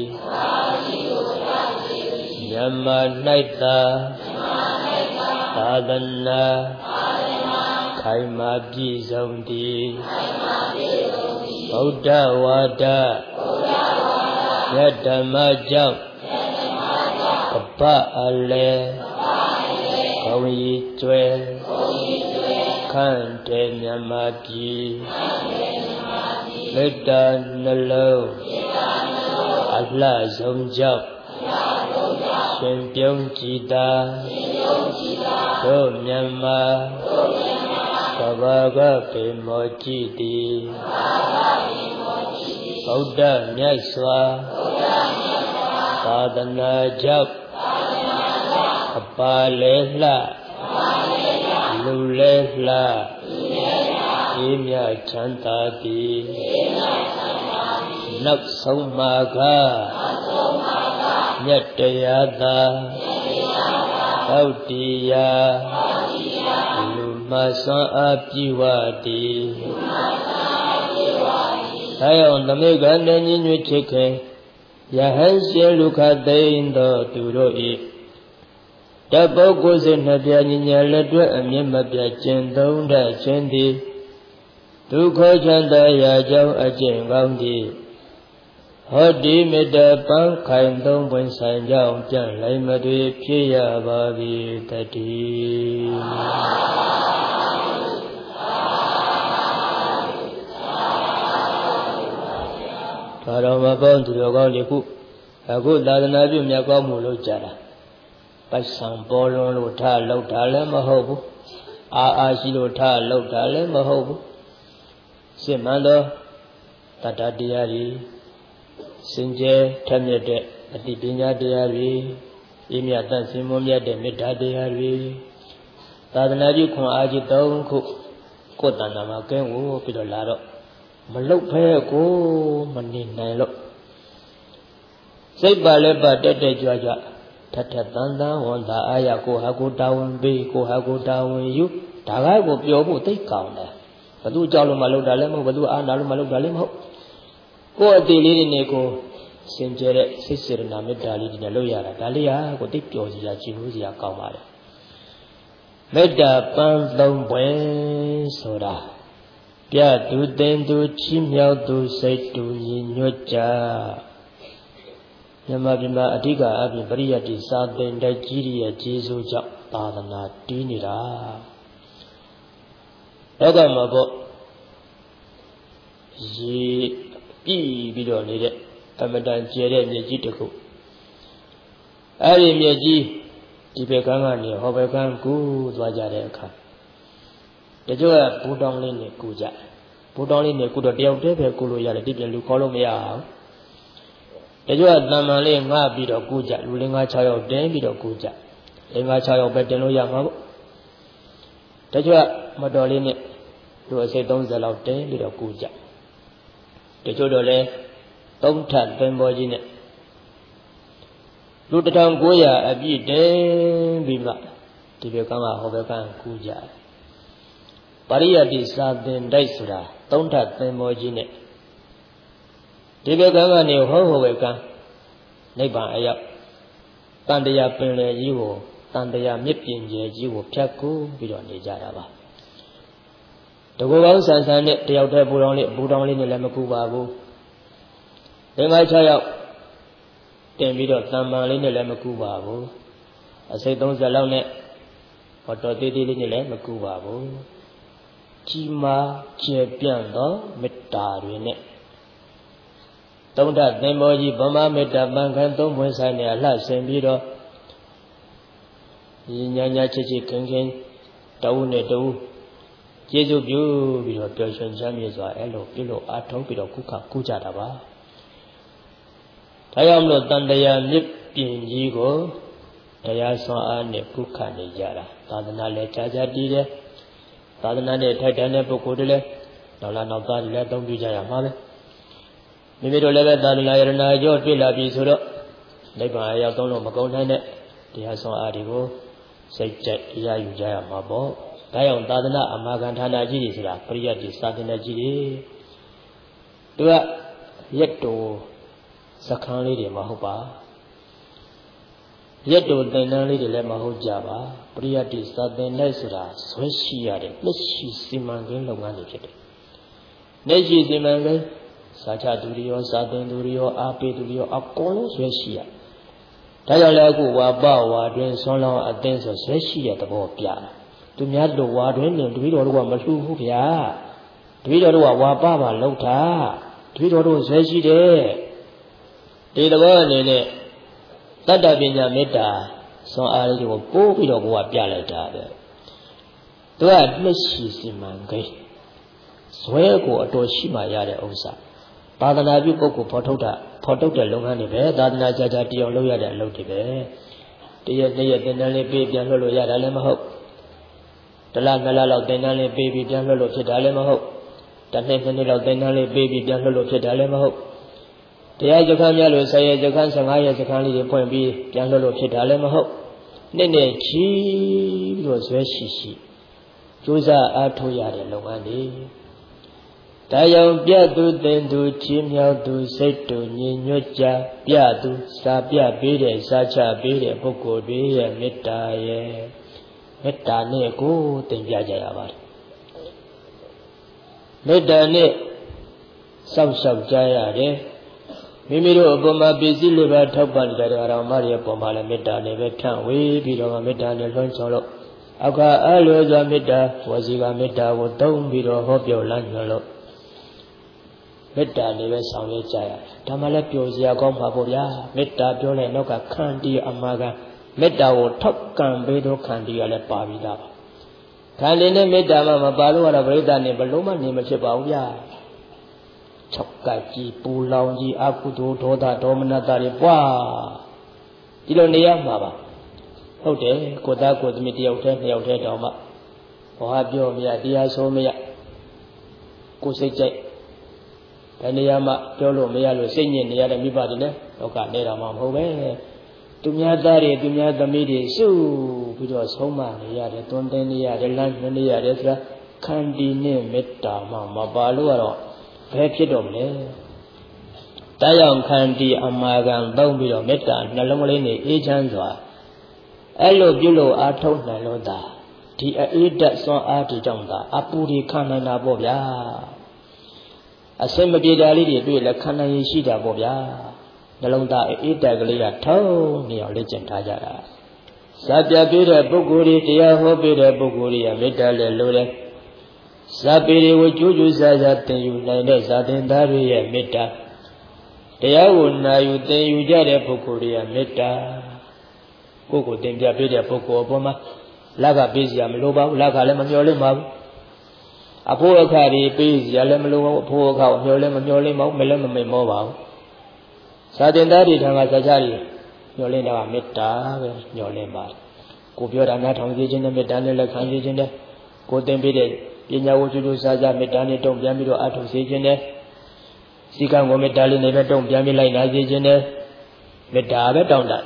မြတ်မာ၌သာသာသနာခိုင်မာပြည့်စုံသည်ဗုဒ္ဓဝါဒမြတ်ဓမ္မကြောင့်ကပ္ပအလဲဘဝေကျွဲခန့်ထေမြတ်မာပြည်မေတ္တာနှလုံးအလှဆုံးကြောင့်ရှင်ပြုံးကြည်သာတို့မြန်မာကဘာကပေမောကြည်သည်ဗုဒ္ဓမြတ်စွာသာသနာကြောင့်အပါလဲလှလူလဲလှအေးမြချမ်းသာသည်နောက်ဆုံးမှာကမြတ်တရားသာသောက်တည်ရာလူမဆွမ်းအားပြည့်ဝသည်ဒါကြောင့်သမိကနဲ့ညညွတ်ချစ်ခင်ယဟန်ရှင်လူခသိမ့်သောသူတို့၏တပုဂ္ဂိုလ်စိတ်နှပြညညာလက်တွဲအမြင့်မပြတ်ကျင့်သုံးတတ်ခြင်းသည်ဒုက္ခချမ်းသာရာကြောင့်အကျင့်ကောင်းသည်ဟောဒီမေတ္တာပန်းခိုင်သုံးပွင့်ဆိုင်ကြောင့်ကြံ့လိုက်မသွေဖြစ်ရပါပြီတည်းဒါတော်မပေါင်းသူတော်ကောင်းတွေခုအခုသာသနာပြုမြတ်ကောင်းမှုလို့ကြတာပိုက်ဆံပေါ်လွန်လို့ထလောက်တာလည်းမဟုတ်ဘူးအာအာရှိလို့ထလောက်တာလည်းမဟုတ်ဘူးစစ်မှန်သောတတ္တတရားကြီးစင်ကြယ်ထက်မြက်တဲ့အတိပညာတရားတွေအေးမြတ်တန်ဆင်းမွန်မြတ်တဲ့မေတ္တာတရားတွေသာသနာပြုခွန်အားကြီးသုံးခုကိုယ်တဏ္ဍာမှာကဲဝိုးပြီးတော့လာတော့မလုတ်ဖဲကိုမနေနိုင်လို့စိတ်ပါလည်းပါတက်တက်ကြွကြွထထတန်တန်ဝန်သာအာရကိုဟာကိုတာဝန်ပေးကိုဟာကိုတာဝန်ယူဒါကကိုပြောဖို့သိကောင်းတယ်ဘသူကြောက်လို့မလုတ်တာလည်းမဟုတ်ဘသူအာနာလို့မလုတ်တာလည်းမဟုတ်ကိုယ်အသေးလေးတွေနဲ့ကိုစင်ကြယ်တဲ့စိတ်စေတနာမေတ္တာလေးတွေနဲ့လုပ်ရတာဒါလေးဟာကိုသိပျော်စရာကြည်နူးစရာကောင်းပါလေမေတ္တာပန်းသုံးပွင့်ဆိုတာပြသူတင်သူချီးမြှောက်သူစိတ်တူညီညွတ်ကြမြမပြမအဓိကအပြင်ပရိယတ်တိစာသင်တဲ့ကြီးရဲ့ကျေးဇူးကြောင့်သာသနာတည်နေတာလောကမှာပေါ့ရေပြည်ပြီးတော့နေတဲ့အမတန်ကျယ်တဲ့မြေကြီးတစ်ခုအဲ့ဒီမြေကြီးဒီဘက်ကန်းကနေဟောဘက်ကန်းကူးသွားကြတဲ့အခါတချို့ကဘူတောင်းလေးနဲ့ကူကြဘူတောင်းလေးနဲ့ကူတော့တယောက်တည်းပဲကူလို့ရတယ်ဒီပြင်လူခေါ်လို့မရအောင်တချို့ကတန်မှန်လေးငှပြီးတော့ကူကြလူလေးငါးခြောက်ယောက်တင်းပြီးတော့ကူကြလေးငါးခြောက်ယောက်ပဲတင်လို့ရမှာပေါ့တချို့ကမတော်လေးနဲ့လူအစိတ်သုံးဆယ်လောက်တင်းပြီးတော့ကူကြတချို့တော့လဲသုံးထပ်သင်္ဘောကြီးနဲ့လူတစ်ထောင်ကိုးရာအပြည့်တင်းပြီးမှဒီဘက်ကမှဟောဘက်ကကူကြပရိယတ်တိစာသင်တိုက်ဆိုတာသုံးထပ်သင်္ဘောကြီးနဲ့ဒီဘက်ကကနေဟောဟောဘက်ကနိဗ္ဗာန်အရောက်တန်တရားပင်လယ်ကြီးကိုတန်တရားမြစ်ပြင်ကျယ်ကြီးကိုဖြတ်ကူးပြီးတော့နေကြတာပါတကူကောင်းဆန်ဆန်နဲ့တယောက်တည်းပူတောင်းလေးပူတောင်းလေးနဲ့လည်းမကူပါဘူးငါးခြောက်ယောက်တင်ပြီးတော့တန်ပန်လေးနဲ့လည်းမကူပါဘူးအစိတ်သုံးဆယ်လောက်နဲ့ဟောတော်သေးသေးလေးနဲ့လည်းမကူပါဘူးကြီးမားကျယ်ပြန့်သောမေတ္တာတွေနဲ့သုံးထသင်္ဘောကြီးဗမာမေတ္တာပန်ခံသုံးပွင့်ဆိုင်နေလှဆင်ပြီးတော့ညီညာညာချစ်ချစ်ခင်ခင်တဝုနဲ့တဝုကျေးဇူးပြုပြီးတော့ပျော်ရွှင်ချမ်းမြေ့စွာအဲ့လိုပြုလို့အားထုတ်ပြီးတော့ကုခကူကြတာပါဒါကြောင့်မလို့တန်တရားမြစ်ပြင်ကြီးကိုတရားဆွမ်းအားနဲ့ကုခနေကြတာသာသနာလည်းကြာကြာတည်တယ်သာသနာနဲ့ထိုက်တန်တဲ့ပုဂ္ဂိုလ်တွေလည်းနောက်လာနောက်သားတွေလည်းသုံးပြကြရမှာပဲမိမိတို့လည်းပဲသာသနာယရဏအကျိုးတွေ့လာပြီဆိုတော့နိဗ္ဗာန်ရောက်တော့မကုန်နိုင်တဲ့တရားဆွမ်းအားတွေကိုစိတ်ကြိုက်ရယူကြရမှာပေါ့ဒါကြောင့်သာသနာအမာခံဌာနကြီးတွေဆိုတာပရိယတ်တိစာသင်တဲ့ကြီးတွေသူကရက်တော်စခန်းလေးတွေမဟုတ်ပါရက်တော်သင်္นานလေးတွေလည်းမဟုတ်ကြပါပရိယတ်တိစာသင်တဲ့ဆိုတာဇွဲရှိရတဲ့လက်ရှိစီမံကိန်းလုပ်ငန်းတွေဖြစ်တယ်လက်ရှိစီမံကိန်းစာချသူတွေရောစာသင်သူတွေရောအားပေးသူတွေရောအကုန်လုံးဇွဲရှိရဒါကြောင့်လည်းအခုဝါပဝါတွင်ဆွမ်းလောင်းအသင်းဆိုဇွဲရှိရတဲ့ဘောပြတာသူများတို့ဝါတွင်နဲ့တပည့်တော်တို့ကမလှူဘူးဗျာတပည့်တော်တို့ကဝါပပါလောက်တာတပည့်တော်တို့ဇွဲရှိတယ်ဒီသဘောအနေနဲ့တတ္တပညာမေတ္တာဆွမ်းအားလေးကိုပို့ပြီးတော့ကိုကပြလိုက်တာပဲသူကလက်ရှိစီမံကိန်းဇွဲကိုအတော်ရှိမှရတဲ့ဥစ္စာသာသနာပြုပုဂ္ဂိုလ်ဖော်ထုတ်တာဖော်ထုတ်တဲ့လုပ်ငန်းတွေပဲသာသနာကြာကြာတည်အောင်လုပ်ရတဲ့အလုပ်တွေပဲတရက်တရက်သင်တန်းလေးပေးပြန်လွှတ်လို့ရတာလည်းမဟုတ်တလားနှစ်လားလောက်သင်တန်းလေးပေးပြီးပြန်လွှတ်လို့ဖြစ်တာလည်းမဟုတ်တစ်နှစ်နှစ်နှစ်လောက်သင်တန်းလေးပေးပြီးပြန်လွှတ်လို့ဖြစ်တာလည်းမဟုတ်တရားစခန်းများလို့ဆယ်ရက်စခန်းဆယ်ငါးရက်စခန်းလေးတွေဖွင့်ပြီးပြန်လွှတ်လို့ဖြစ်တာလည်းမဟုတ်နှစ်နဲ့ချီပြီးတော့ဇွဲရှိရှိကြိုးစားအားထုတ်ရတဲ့လုပ်ငန်းတွေဒါကြောင့်ပြသူတင်သူချီးမြှောက်သူစိတ်တူညီညွတ်ကြပြသူစာပြပေးတဲ့စာချပေးတဲ့ပုဂ္ဂိုလ်တွေရဲ့မေတ္တာရဲ့မေတ္တာနဲ့ကိုသင်ပြကြရပါတယ်မေတ္တာနဲ့စောင့်ရှောက်ကြရတယ်မိမိတို့အပေါ်မှာပစ္စည်းလေးပါထောက်ပံ့ကြတဲ့အာမရရဲ့အပေါ်မှာလည်းမေတ္တာနဲ့ပဲဖြန့်ဝေပြီးတော့မေတ္တာနဲ့လွှမ်းချော်လို့အောက်ကအားလိုစွာမေတ္တာဝစီကမေတ္တာကိုသုံးပြီးတော့ဟောပြောလမ်းညွှန်လို့မေတ္တာနဲ့ပဲဆောင်ရွက်ကြရတယ်ဒါမှလည်းပျော်စရာကောင်းပါပေါ့ဗျာမေတ္တာပြောတဲ့နောက်ကခန္တီအမှားကမေတ္တာကိုထောက်ကံပေးသောခန္တီကလည်းပါပြီးသားပါခန္တီနဲ့မေတ္တာမှမပါလို့ကတော့ပရိသတ်နဲ့ဘလို့မှနေမဖြစ်ပါဘူးဗျာ၆ကကြီးပူလောင်ကြီးအကုသိုလ်ဒေါသဒေါမနတာတွေပွားဒီလိုနေရမှာပါဟုတ်တယ်ကိုသားကိုသမီးတယောက်တည်းနှစ်ယောက်တည်းတောင်မှဘာပြောမရတရားဆိုမရကိုစိတ်ကြိုက်ဘယ်နေရာမှပြောလို့မရလို့စိတ်ညစ်နေရတဲ့မိဘတွေလည်းတော့ကနေတာမှမဟုတ်ပဲသူများသားတွေသူများသမီးတွေစုပြီးတော့ဆုံးမနေရတယ်တွန်းတင်နေရတယ်လမ်းညွှန်နေရတယ်ဆိုတာခန္တီနဲ့မေတ္တာမှမပါလို့ကတော့ဘယ်ဖြစ်တော့မလဲတရားခံတီအမာခံသုံးပြီးတော့မေတ္တာနှလုံးလေးနဲ့အေးချမ်းစွာအဲ့လိုပြုလို့အားထုတ်နိုင်လို့သာဒီအေးတက်စွမ်းအားဒီကြောင့်သာအပူဒီခံနိုင်တာပေါ့ဗျာအစင်မပြေတာလေးတွေတွေ့လဲခံနိုင်ရရှိတာပေါ့ဗျာနှလုံးသားအေးတက်ကလေးကထုံးနေအောင်လေ့ကျင့်ထားကြတာစာပြပေးတဲ့ပုဂ္ဂိုလ်တွေတရားဟောပေးတဲ့ပုဂ္ဂိုလ်တွေကမေတ္တာလည်းလိုတယ်စာပေတွေကိုကြိုးကြိုးစားစားသင်ယူနိုင်တဲ့ဇာတင်သားတွေရဲ့မေတ္တာတရားကိုနာယူသင်ယူကြတဲ့ပုဂ္ဂိုလ်တွေကမေတ္တာကိုယ်ကိုသင်ပြပေးတဲ့ပုဂ္ဂိုလ်အပေါ်မှာလက်ကပေးစရာမလိုပါဘူးလက်ကလည်းမမျောလိမ့်ပါဘူးအဖို့အခါတွေပေးစရာလည်းမလိုပါဘူးအဖို့အခါကိုမျောလည်းမမျောလိမ့်ပါဘူးမလည်းမမိတ်မောပါဘူးဇာတင်သားတွေထံကဇာချတွေမျောလင်းတာကမေတ္တာပဲမျောလင်းပါတယ်ကိုပြောတာနားထောင်စေခြင်းနဲ့မေတ္တာနဲ့လက်ခံစေခြင်းနဲ့ကိုသင်ပေးတဲ့ပညာဝတ္ထုစားစားမေတ္တာနဲ့တုံ့ပြန်ပြီးတော့အထောက်စေခြင်းနဲ့စီကံကိုမေတ္တာလေးနဲ့ပဲတုံ့ပြန်ပြီးလိုက်နာစေခြင်းနဲ့မေတ္တာပဲတောင်းတဒါ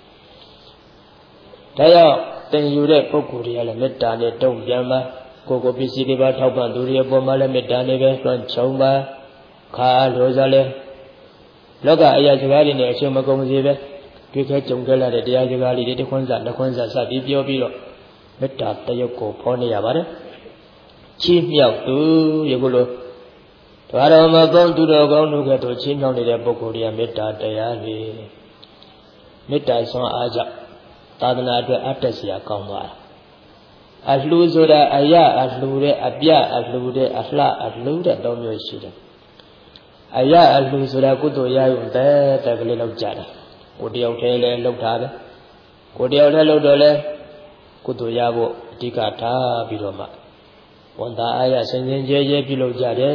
ကြောင့်သင်ယူတဲ့ပုဂ္ဂိုလ်တွေကလည်းမေတ္တာနဲ့တုံ့ပြန်ပါကိုယ်ကိုပစ္စည်းတွေပါထောက်ပံ့သူတွေအပေါ်မှာလည်းမေတ္တာနဲ့ပဲလွှမ်းခြုံပါခါလို့စားလဲလောကအရာစကားတွေနဲ့အရှင်မကုန်စေပဲတွေ့ခဲကြုံခဲ့လာတဲ့တရားစကားလေးတွေတခွန်းစားနှစ်ခွန်းစားစပြီးပြောပြီးတော့မေတ္တာတယုတ်ကိုဖော်နေရပါတယ်ချီးမြှောက်သူယခုလိုဘာတော်မှာပေါင်းသူတော်ကောင်းတို့ကတို့ချီးမြှောက်နေတဲ့ပုဂ္ဂိုလ်တွေကမေတ္တာတရားတွေမေတ္တာဆွမ်းအားကြောင့်သာသနာအတွက်အတက်စရာကောင်းသွားတာအလှူဆိုတာအယအလှူတဲ့အပြအလှူတဲ့အလှအလှူတဲ့သုံးမျိုးရှိတယ်အယအလှူဆိုတာကုသိုလ်ရယူတဲ့တက်ကလေးလောက်ကြတာကိုတယောက်တည်းလည်းလောက်တာပဲကိုတယောက်တည်းလောက်တော့လဲကုသိုလ်ရဖို့အဓိကထားပြီးတော့မှဝန်တာအားရစင်စင်ကြဲကြဲပြုလုပ်ကြတယ်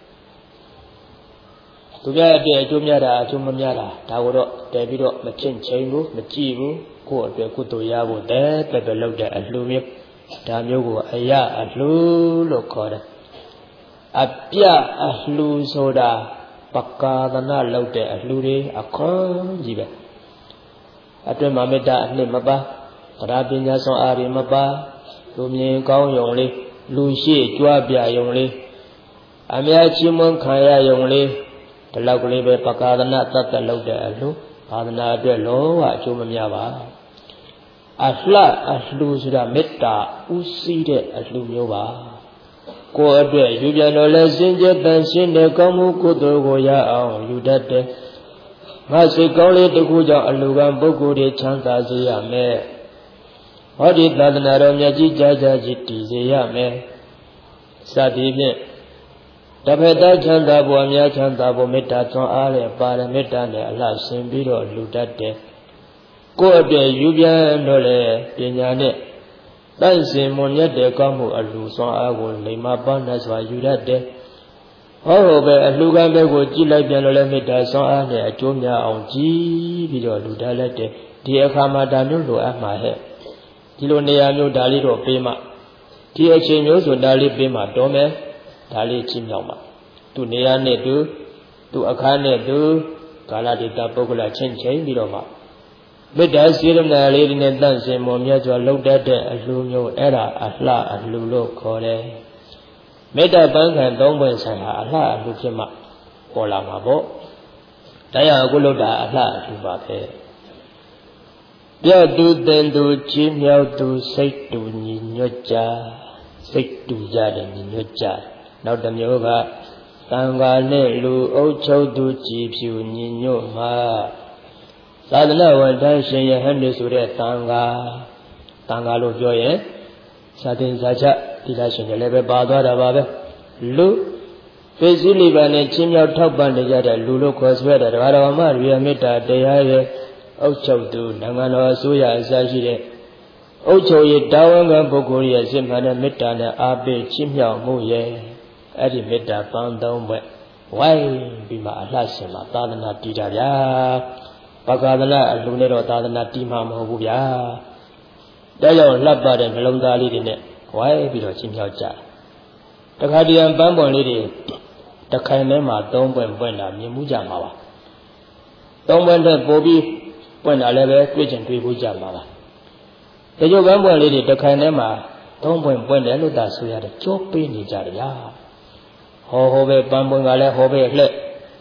သူများအပြည့်အကျိုးများတာအကျိုးမများတာဒါကိုတော့တည်ပြီးတော့မချင့်ချိန်ဘူးမကြည့်ဘူးကိုယ့်အတွက်ကုသိုလ်ရဖို့တည်းတက်ပဲလုပ်တဲ့အလှူမျိုးဒါမျိုးကိုအယအလှူလို့ခေါ်တယ်အပြအလှူဆိုတာပကာသနာလုပ်တဲ့အလှူတွေအခွန်ကြီးပဲအတွင်းမှာမေတ္တာအနှစ်မပါတရားပညာဆောင်အားတွေမပါလူမြင်ကောင်းယုံလေးလူရှိကြွားပြယုံလေးအများချီးမွမ်းခံရယုံလေးဒီလောက်ကလေးပဲပကာသနာတတ်တတ်လုပ်တဲ့အလှဘာသနာအတွက်လုံးဝအကျိုးမများပါအလှအလှဆိုတာမေတ္တာဥစည်းတဲ့အလှမျိုးပါကိုယ်အတွက်ယူပြန်တော်လဲစင်ကြယ်တန်ရှင်းတဲ့ကောင်းမှုကုသိုလ်ကိုရအောင်ယူတတ်တယ်ငါစိတ်ကောင်းလေးတစ်ခုကြောင့်အလှကံပုဂ္ဂိုလ်တွေချမ်းသာစေရမယ်ဟောဒီသာသနာတော်မြတ်ကြီးကြာကြာကြီးတည်စေရမယ်စသည်ဖြင့်တဖက်သားချမ်းသာဖို့အများချမ်းသာဖို့မေတ္တာသွန်အားနဲ့ပါရမေတ္တာနဲ့အလှဆင်ပြီးတော့လူတတ်တယ်ကိုယ့်အတွက်ယူပြန်တော့လေပညာနဲ့တန့်စင်မွန်မြတ်တဲ့ကောင်းမှုအလှသွန်အားကိုလိမ္မာပန်းနဲ့စွာယူတတ်တယ်ဟောဟုတ်ပဲအလှကံဘက်ကိုကြည့်လိုက်ပြန်တော့လေမေတ္တာသွန်အားနဲ့အကျိုးများအောင်ကြည့်ပြီးတော့လူတတ်လိုက်တယ်ဒီအခါမှာဒါမျိုးလိုအပ်မှာဟဲ့ဒီလိုနေရာမျိုးဒါလေးတော့ပေးမှဒီအချိန်မျိုးဆိုဒါလေးပေးမှတော်မယ်ဒါလေးချင်းမြောက်မှသူနေရာနဲ့သူသူအခါနဲ့သူကာလတိတပုဂ္ဂလချင်းချင်းပြီးတော့မှမေတ္တာစေရနာလေးတွေနဲ့တန့်စင်မွန်မြတ်စွာလုပ်တတ်တဲ့အလှမျိုးအဲ့ဒါအလှအလှလို့ခေါ်တယ်မေတ္တာပန်းခံသုံးပွင့်ဆိုင်ဟာအလှအလှဖြစ်မှပေါ်လာမှာပေါ့တရားအခုလုပ်တာအလှအလှပါပဲပြတ်သူတင်သူချီးမြှောက်သူစိတ်တူညီညွတ်ကြစိတ်တူကြတယ်ညီညွတ်ကြနောက်တစ်မျိုးကတန်ခါနဲ့လူအုပ်ချုပ်သူကြည်ဖြူညီညွတ်မှာသာသနာဝန်ထမ်းရှင်ရဟန်းတွေဆိုတဲ့တန်ခါတန်ခါလို့ပြောရင်စာသင်စာချတိလာရှင်တွေလည်းပဲပါသွားတာပါပဲလူပိစိလိပါနဲ့ချင်းမြောက်ထောက်ပံ့နေကြတဲ့လူလို့ခေါ်ဆွဲတဲ့တရားတော်မှရိယမေတ္တာတရားရဲ့အုပ်ချုပ်သူနိုင်ငံတော်အစိုးရအစရှိတဲ့အုပ်ချုပ်ရေးတာဝန်ခံပုဂ္ဂိုလ်ရဲ့စိတ်မှန်တဲ့မေတ္တာနဲ့အားပေးချီးမြှောက်မှုရဲ့အဲ့ဒီမေတ္တာပန်းသုံးဘက်ဝိုင်းပြီးမှအလှရှင်မှာသာသနာတည်တာဗျာပကာသနာအလှနဲ့တော့သာသနာတည်မှာမဟုတ်ဘူးဗျာဒါကြောင့်လှပ်ပါတဲ့နှလုံးသားလေးတွေနဲ့ဝိုင်းပြီးတော့ချီးမြှောက်ကြတခါတည်းပန်းပွင့်လေးတွေတခိုင်ထဲမှာသုံးပွင့်ပွင့်တာမြင်မှုကြမှာပါသုံးပွင့်တဲ့ပို့ပြီးပွင့်တာလည်းပဲတွေ့ကျင်တွေ့ဖို့ကြမှာပါတချို့ပန်းပွင့်လေးတွေတခိုင်ထဲမှာသုံးပွင့်ပွင့်တယ်လို့သာဆိုရတယ်ကြောပေးနေကြတယ်ဗျာဟောဟောပဲပန်းပွင့်ကလည်းဟောပဲလှက်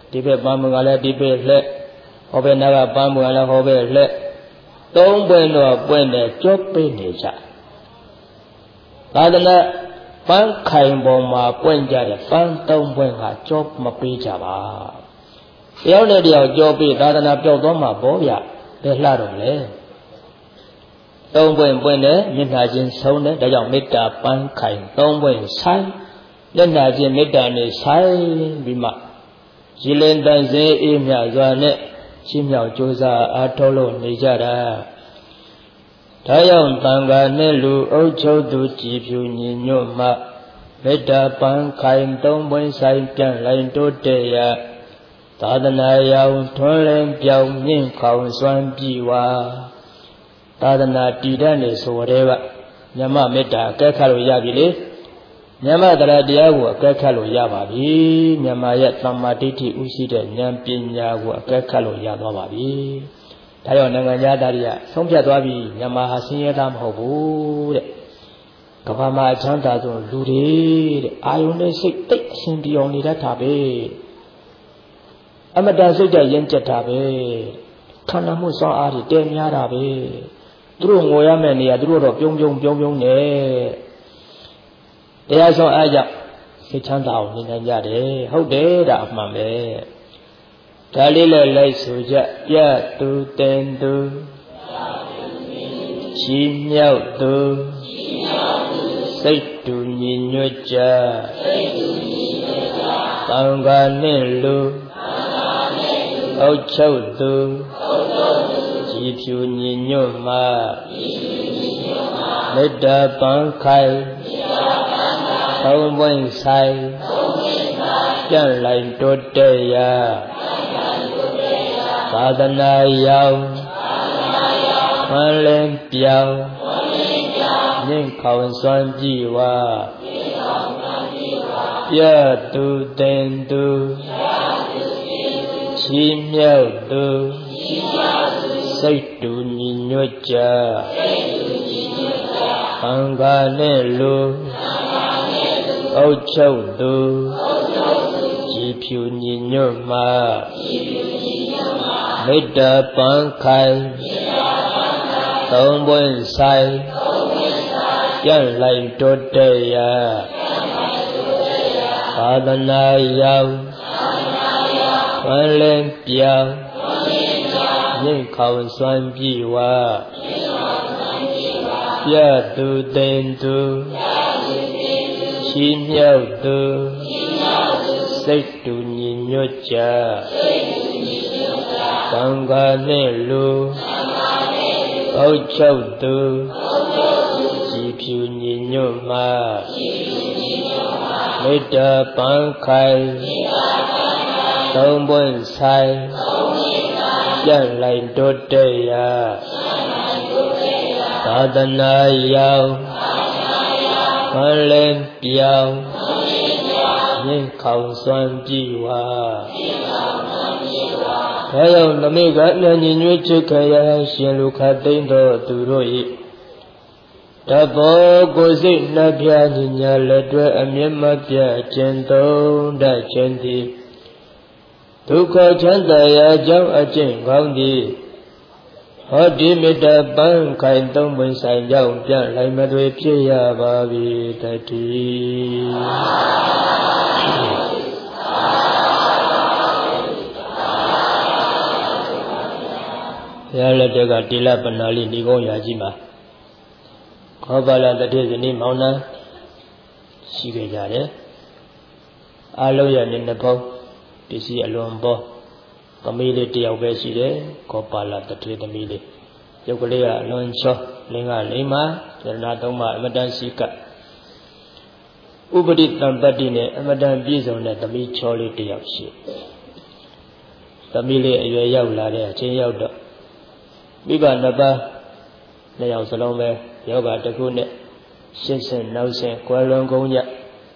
ဒီဘက်ပန်းမကလည်းဒီဘက်လှက်ဟောဘက်နာကပန်းမကလည်းဟောဘက်လှက်သုံးပွင့်တော့ပွင့်တယ်ကြောပေးနေကြသာသနာပန်းခိုင်ပေါ်မှာပွင့်ကြတယ်ပန်းသုံးပွင့်ကကြောမပေးကြပါတယောက်နဲ့တယောက်ကြောပေးသာသနာပျောက်သွားမှာပေါ့ဗျဘယ်လှတော့လဲသုံးပွင့်ပွင့်တယ်မျက်နှာချင်းဆုံးတယ်ဒါကြောင့်မေတ္တာပန်းခိုင်သုံးပွင့်ဆိုင်မျက်နှာချင်းမေတ္တာနဲ့ဆိုင်ပြီးမှရည်လင်းတန်စေအေးမြစွာနဲ့ရှင်းမြောက်ကြိုးစားအားထုတ်လို့နေကြတာဒါကြောင့်တန်ခါနဲ့လူအုပ်ချုပ်သူကြည်ဖြူညီညွတ်မှမေတ္တာပန်းခိုင်သုံးပွင့်ဆိုင်ပြန်လိုက်တိုးတဲ့ရသာသနာရောင်ထွန်းလင်းပြောင်မြင့်ခေါင်စွမ်းပြီဝါသာသနာတည်တတ်နေဆိုတဲ့ကညမမေတ္တာအကဲခတ်လို့ရပြီလေညမတရားတရားကိုအကဲခတ်လို့ရပါပြီညမရဲ့သမ္မာဒိဋ္ဌိဥရှိတဲ့ဉာဏ်ပညာကိုအကဲခတ်လို့ရသွားပါပြီဒါကြောင့်နိုင်ငံသားတွေကဆုံးဖြတ်သွားပြီညမဟာဆင်းရဲသားမဟုတ်ဘူးတဲ့ကမ္ဘာမှာအချမ်းသာဆုံးလူတွေတဲ့အာယုန်နဲ့စိတ်တိတ်အရှင်ပြောင်းနေတတ်တာပဲအမတန်စိတ်တရင်ကျက်တာပဲခန္ဓာမှုစွမ်းအားတွေတဲများတာပဲသူတို့ငိုရမယ့်နေရာသူတို့တော့ပြုံးပြုံးပြုံးပြုံးနေတရားဆုံးအားကြောင့်စိတ်ချမ်းသာအောင်နေနိုင်ကြတယ်ဟုတ်တယ်ဒါအမှန်ပဲဒါလေးလည်းလိုက်ဆိုကြပြသူတင်သူချီးမြှောက်သူစိတ်တူညီညွတ်ကြသံဃာနှင့်လူအုပ်ချုပ်သူကြည်ဖြူညီညွတ်မှမေတ္တာပန်းခိုင်သုံးပွင့်ဆိုင်ပြန်လိုက်တိုးတဲ့ရသာသနာရောင်မှန်လင်းပြောင်မြင့်ခေါင်စွမ်းပြီဝါပြသူတင်သူချီးမြှောက်သူစိတ်တူညီညွတ်ကြသံဃာနဲ့လူအုပ်ချုပ်သူကြည်ဖြူညီညွတ်မှမေတ္တာပန်းခိုင်သုံးပွင့်ဆိုင်ပြန်လိုက်တိုးတဲ့ရသာသနာရောင်ဝမ်းလင်းပြောင်မြင့်ခေါင်စွမ်းပြီဝါပြသူတင်သူချီးမြှောက်သူစိတ်တူညီညွတ်ကြသံဃာနှင့်လူအုပ်ချုပ်သူကြည်ဖြူညီညွတ်မှမေတ္တာပန်းခိုင်သုံးပွင့်ဆိုင်ပြန်လိုက်တိုးတဲ့ရသာသနာရောင်မှန်လင်းပြောင်မြင့်ခေါင်စွမ်းပြီဝါဒါကြောင့်နမိတ်ကလည်းညီညွတ်ချစ်ခင်ရရှင်လူခတ်သိမ့်တော်သူတို့၏တဘောကိုစိတ်နှပြညီညာလက်တွဲအမြင့်မပြတ်ခြင်းသုံးတတ်ခြင်းသည်ဒုက္ခချမ်းသာရာကြောင့်အကျင့်ကောင်းသည်ဟောဒီမေတ္တာပန်းခိုင်သုံးပွင့်ဆိုင်ကြောင့်ပြန်လိုက်မသွေဖြစ်ရပါပြီတည်းဘုရားလက်ထက်ကတိလပနာလိဒီကုန်းရာကြီးမှာခောပါလတတိဇနီမောင်နှံရှိခဲ့ကြတယ်အားလုံးရနေနှစ်ပေါင်းပစ္စည်းအလွန်ပေါ်သမီးလေးတယောက်ပဲရှိတယ်ခောပါလတတိသမီးလေးရုပ်ကလေးကအလွန်ချောလင်းကလိမ္မာစေတနာသုံးပါအမတန်ရှိကဥပရိတံပတ္တိနဲ့အမတန်ပြည့်စုံတဲ့သမီးချောလေးတယောက်ရှိသမီးလေးအရွယ်ရောက်လာတဲ့အချိန်ရောက်တော့မိဘနှစ်ပါးနှစ်ယောက်စလုံးပဲယောဂတစ်ခုနဲ့ရှင်းစင်နောက်စင်ကွယ်လွန်ကုန်ကြ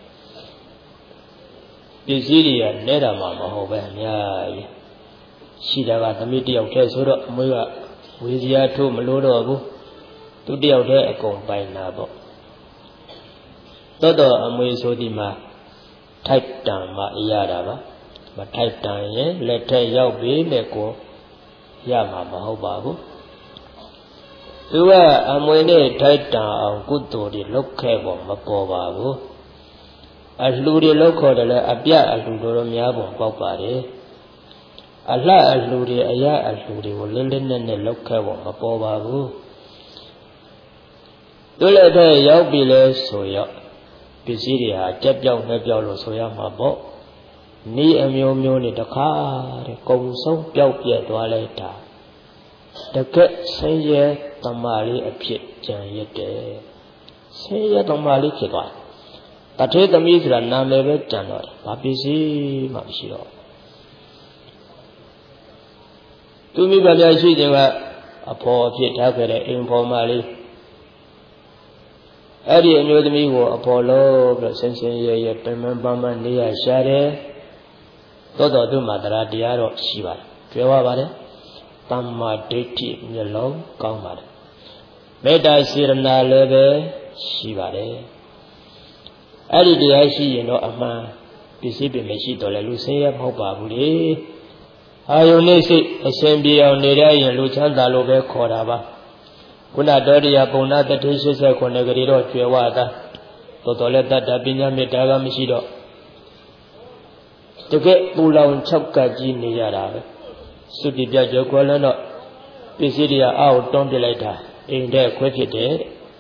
ပစ္စည်းတွေကနဲတာမှမဟုတ်ပဲအများကြီးရှိတာကသမီးတယောက်တည်းဆိုတော့အမွေးကဝေစရာထိုးမလို့တော့ဘူးသူတယောက်တည်းအကုန်ပိုင်တာပေါ့တော်တော်အမွေဆိုဒီမှာထိုက်တံမှရတာပါမထိုက်တန်ရင်လက်ထက်ရောက်ပြီမဲ့ကိုရမှာမဟုတ်ပါဘူးသူကအမွေနဲ့ထိုက်တန်အောင်ကုသိုလ်တွေလုပ်ခဲ့ဖို့မပေါ်ပါဘူးအလှူတွေလုပ်ခေါ်တယ်လဲအပြအလှူတော်များပုံပေါက်ပါတယ်အလှအလှူတွေအရာအလှူတွေကိုလင်းလင်းနဲ့နဲ့လုပ်ခဲ့ဖို့မပေါ်ပါဘူးသူလည်းတဲ့ရောက်ပြီလဲဆိုရောက်ပစ္စည်းတွေဟာကြက်ပြောက်နှဲပြောက်လို့ဆိုရမှာပေါ့နီးအမျိုးမျိုးနဲ့တခါတဲ့ကုံဆုံးပြောက်ပြက်သွားလိုက်တာတကက်ဆင်းရဲတမာလေးအဖြစ်ကြံရတဲ့ဆင်းရဲတမာလေးဖြစ်သွားတထေသမီးဆိုတာနာမည်ပဲကြံတော့တယ်ဘာပစ္စည်းမှမရှိတော့သူမိဘများရှိခြင်းကအဖော်အဖြစ်ထားခဲ့တဲ့အိမ်ဖော်မလေးအဲ့ဒီအမျိုးသမီးကိုအဖော်လို့ပြီးဆင်းဆင်းရဲရဲပင်ပန်းပန်းပန်းနေရရှာတယ်သောတော်သူမှာတရားတရားတော့ရှိပါတယ်ပြောရပါတယ်တမ္မာဒိဋ္ဌိမျက်လုံးကောင်းပါတယ်မေတ္တာစေရနာလည်းပဲရှိပါတယ်အဲ့ဒီတရားရှိရင်တော့အမှန်ပစ္စည်းပင်မရှိတော့လေလူဆင်းရဲမဟုတ်ပါဘူးလေအာယုန်နဲ့စိတ်အရှင်ပြေအောင်နေရရင်လူချမ်းသာလို့ပဲခေါ်တာပါခုနတော်တရားပုံနာတတိ၈၉ခုဂရီတော့ကျွယ်ဝတာတော်တော်လည်းတတ်တာပညာမေတ္တာကမရှိတော့တကယ်ပူလောင်၆ကပ်ကြီးနေရတာပဲစုတိပြကြောခွဲလန်းတော့ပစ္စည်းတွေအောက်တွန်းပြလိုက်တာအိမ်ထဲခွဲဖြစ်တယ်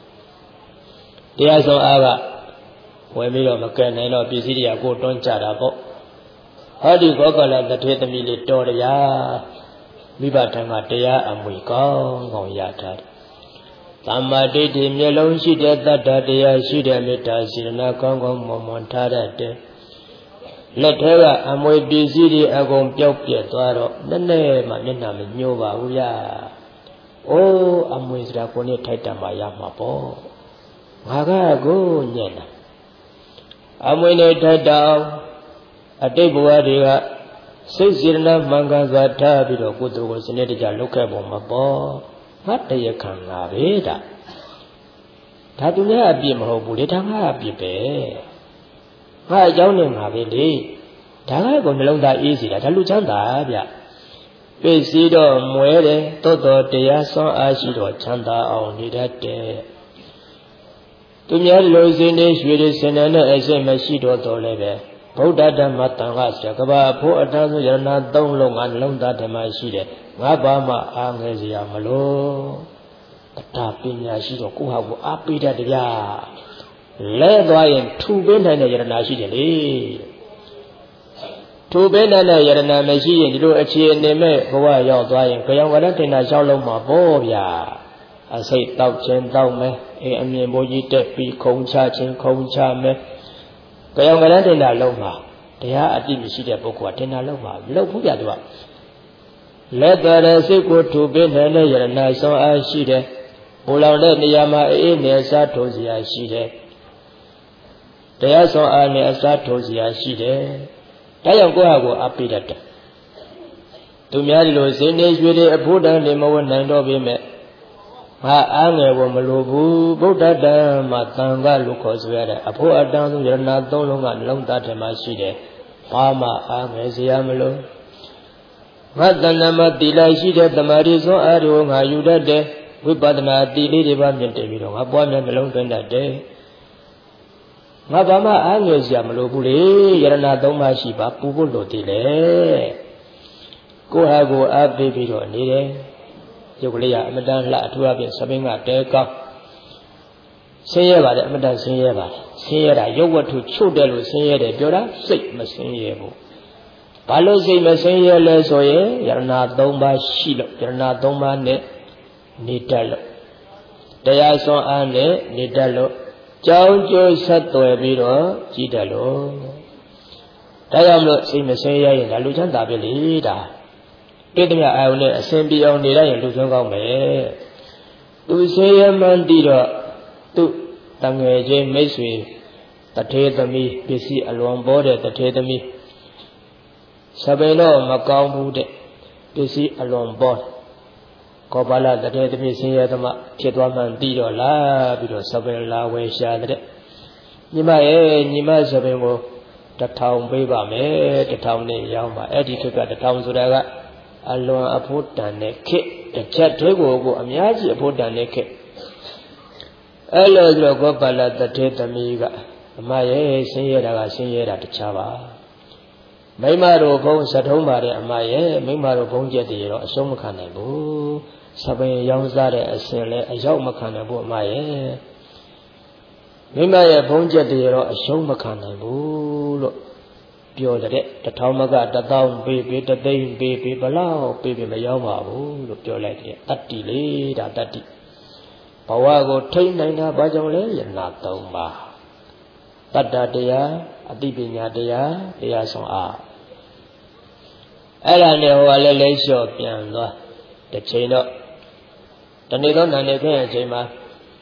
တရားဆုံးအားကဝယ်ပြီးတော့မကဲနိုင်တော့ပစ္စည်းတွေကကိုတွန်းကြတာပေါ့ဟောဒီကောကလတထေသမီးလေးတော်တရားမိဘထံကတရားအမွေကောင်းကောင်းရထားတယ်သမ္မာဒိဋ္ဌိမျက်လုံးရှိတဲ့တတ္တတရားရှိတဲ့မေတ္တာစေတနာကောင်းကောင်းမွန်မွန်ထားတတ်တယ်လက်ထဲကအမွေပစ္စည်းတွေအကုန်ပျောက်ပြက်သွားတော့နည်းနည်းမှမျက်နှာမညှိုးပါဘူးဗျာ။အိုးအမွေစရာကိုနဲ့ထိုက်တန်မှရမှာပေါ့။ငါကကိုညံ့တာအမွေနဲ့ထိုက်တန်အတိတ်ဘဝတွေကစိတ်စေတနာမှန်ကန်စွာထားပြီးတော့ကုသိုလ်ကိုစနစ်တကျလုပ်ခဲ့ပုံမပေါ်။ငါတရခံငါပဲဒါ။ဒါသူများအပြစ်မဟုတ်ဘူးလေဒါငါအပြစ်ပဲ။ငါအကြောင်းနဲ့မှာပဲလေဒါကကိုနှလုံးသားအေးစီတာဒါလူချမ်းသာဗျပစ္စည်းတော့မွဲတယ်တိုးတော်တရားဆွမ်းအားရှိတော့ချမ်းသာအောင်နေတတ်တယ်သူများလူစင်းနေရွှေတွေစင်တယ်နဲ့အစိတ်မရှိတော့တော်လည်းပဲဗုဒ္ဓဓမ္မတန်ခါဆရာကဘာဖို့အတန်းဆိုရဏသုံးလုံးကနှလုံးသားဓမ္မရှိတယ်ငါဘာမှအားငယ်စရာမလိုတရားပညာရှိတော့ကိုယ့်ဟာကိုအားပေးတတ်ကြလဲသွားရင်ထူပေးနိုင်တဲ့ယရနာရှိတယ်လေထူပေးနိုင်တဲ့ယရနာမရှိရင်ဒီလိုအခြေအနေမဲ့ဘဝရောက်သွားရင်ကြောင်ကလည်းတင်တာလျှောက်လုံးမှာပေါ့ဗျာအစိတ်တောက်ခြင်းတောက်မယ်အေးအမြင်ဘိုးကြီးတက်ပြီးခုံချခြင်းခုံချမယ်ကြောင်ကလည်းတင်တာလုံးမှာတရားအတိမရှိတဲ့ပုဂ္ဂိုလ်ကတင်တာလုံးမှာလုံဘူးပြတော့လက်တော်တဲ့စိတ်ကိုထူပေးနိုင်တဲ့ယရနာဆောင်အားရှိတယ်ပူလောင်တဲ့နေရာမှာအေးနေစားထိုးစရာရှိတယ်တရားဆောင်အားနဲ့အစားထိုးစရာရှိတယ်။ဒါကြောင့်ကိုယ့်ဟာကိုယ်အားပေးတတ်တယ်။သူများဒီလိုစိနေရွှေတွေအဖို့တန်းနေမဝနိုင်တော့ပေမဲ့ငါအားငယ်ဖို့မလိုဘူးဗုဒ္ဓတံမှာသံဃာလို့ခေါ်ဆိုရတဲ့အဖို့အတန်းဆုံးယရနာသုံးလုံးကနှလုံးသားထဲမှာရှိတယ်။ဘာမှအားငယ်စရာမလို။ငါတဏ္ဍမှာတိလာရှိတဲ့တမာရီစွမ်းအားတွေကိုငါယူတတ်တယ်။ဝိပဿနာတိလေးတွေပါမြင့်တယ်ပြီးတော့ငါပွားများနှလုံးသွင်းတတ်တယ်။ငါဘာမှအားငယ်စရာမလိုဘူးလေယရနာသုံးပါးရှိပါပူဖို့လိုသေးလေကိုဟာကိုအားပေးပြီးတော့နေတယ်ရုပ်ကလေးကအမတန်လှအထူးအပြင်သပင်းကတဲကောင်းဆင်းရဲပါတယ်အမတန်ဆင်းရဲပါတယ်ဆင်းရဲတာရုပ်ဝတ္ထုချုပ်တယ်လို့ဆင်းရဲတယ်ပြောတာစိတ်မဆင်းရဲဘူးဘာလို့စိတ်မဆင်းရဲလဲဆိုရင်ယရနာသုံးပါးရှိလို့ယရနာသုံးပါးနဲ့နေတတ်လို့တရားစွမ်းအားနဲ့နေတတ်လို့ကြောင်းကျိုးဆက်သွယ်ပြီးတော့ကြည်တယ်လို့ဒါကြောင့်မလို့စိတ်မဆင်းရဲရင်ဒါလူချမ်းသာပဲလေဒါတိတ္တမြအာယုန်နဲ့အစဉ်ပြေအောင်နေရရင်လူဆွမ်းကောင်းမယ်သူဆင်းရဲမှန်းတည်တော့သူတငယ်ချင်းမိတ်ဆွေတထေသမီးပစ္စည်းအလွန်ပေါ်တဲ့တထေသမီးစပယ်တော့မကောင်းဘူးတဲ့ပစ္စည်းအလွန်ပေါ်ကောပါလတထေသမီးဆင်းရဲသမားဖြစ်သွားမှန်းပြီးတော့လာပြီးတော့စပယ်လာဝယ်ရှာတဲ့ညီမရဲ့ညီမစပယ်ကိုတထောင်ပေးပါမယ်တထောင်နဲ့ရောင်းပါအဲ့ဒီခေတ်ကတထောင်ဆိုတာကအလွန်အဖို့တန်တဲ့ခေတ်တစ်ချက်တည်းကိုကိုအများကြီးအဖို့တန်တဲ့ခေတ်အဲ့လိုဆိုတော့ကောပါလတထေသမီးကအမရဲ့ဆင်းရဲတာကဆင်းရဲတာတခြားပါမိမတို့ဘုံစထုံးပါတဲ့အမရဲ့မိမတို့ဘုံကျက်တည်းတော့အရှုံးမခံနိုင်ဘူးစပင်ရောင်းစားတဲ့အရှင်လဲအရောက်မခံနိုင်ဘူးအမရဲ့မိမရဲ့ဘုံကျက်တည်းတော့အရှုံးမခံနိုင်ဘူးလို့ပြောတဲ့တထောင်မကတထောင်ပေးပေးတသိန်းပေးပေးဘလောက်ပေးပေးမရောက်ပါဘူးလို့ပြောလိုက်တယ်တတ္တိလေဒါတတ္တိဘဝကိုထိန်းနိုင်တာဘာကြောင့်လဲယနာသုံးပါတတ္တတရားအသိပညာတရားတရားဆောင်အားအဲ့ဒါနဲ့ဟိုကလည်းလဲလျှော့ပြန်သွားတစ်ချိန်တော့တနေ့တော့နာနေခဲ့အချိန်မှာ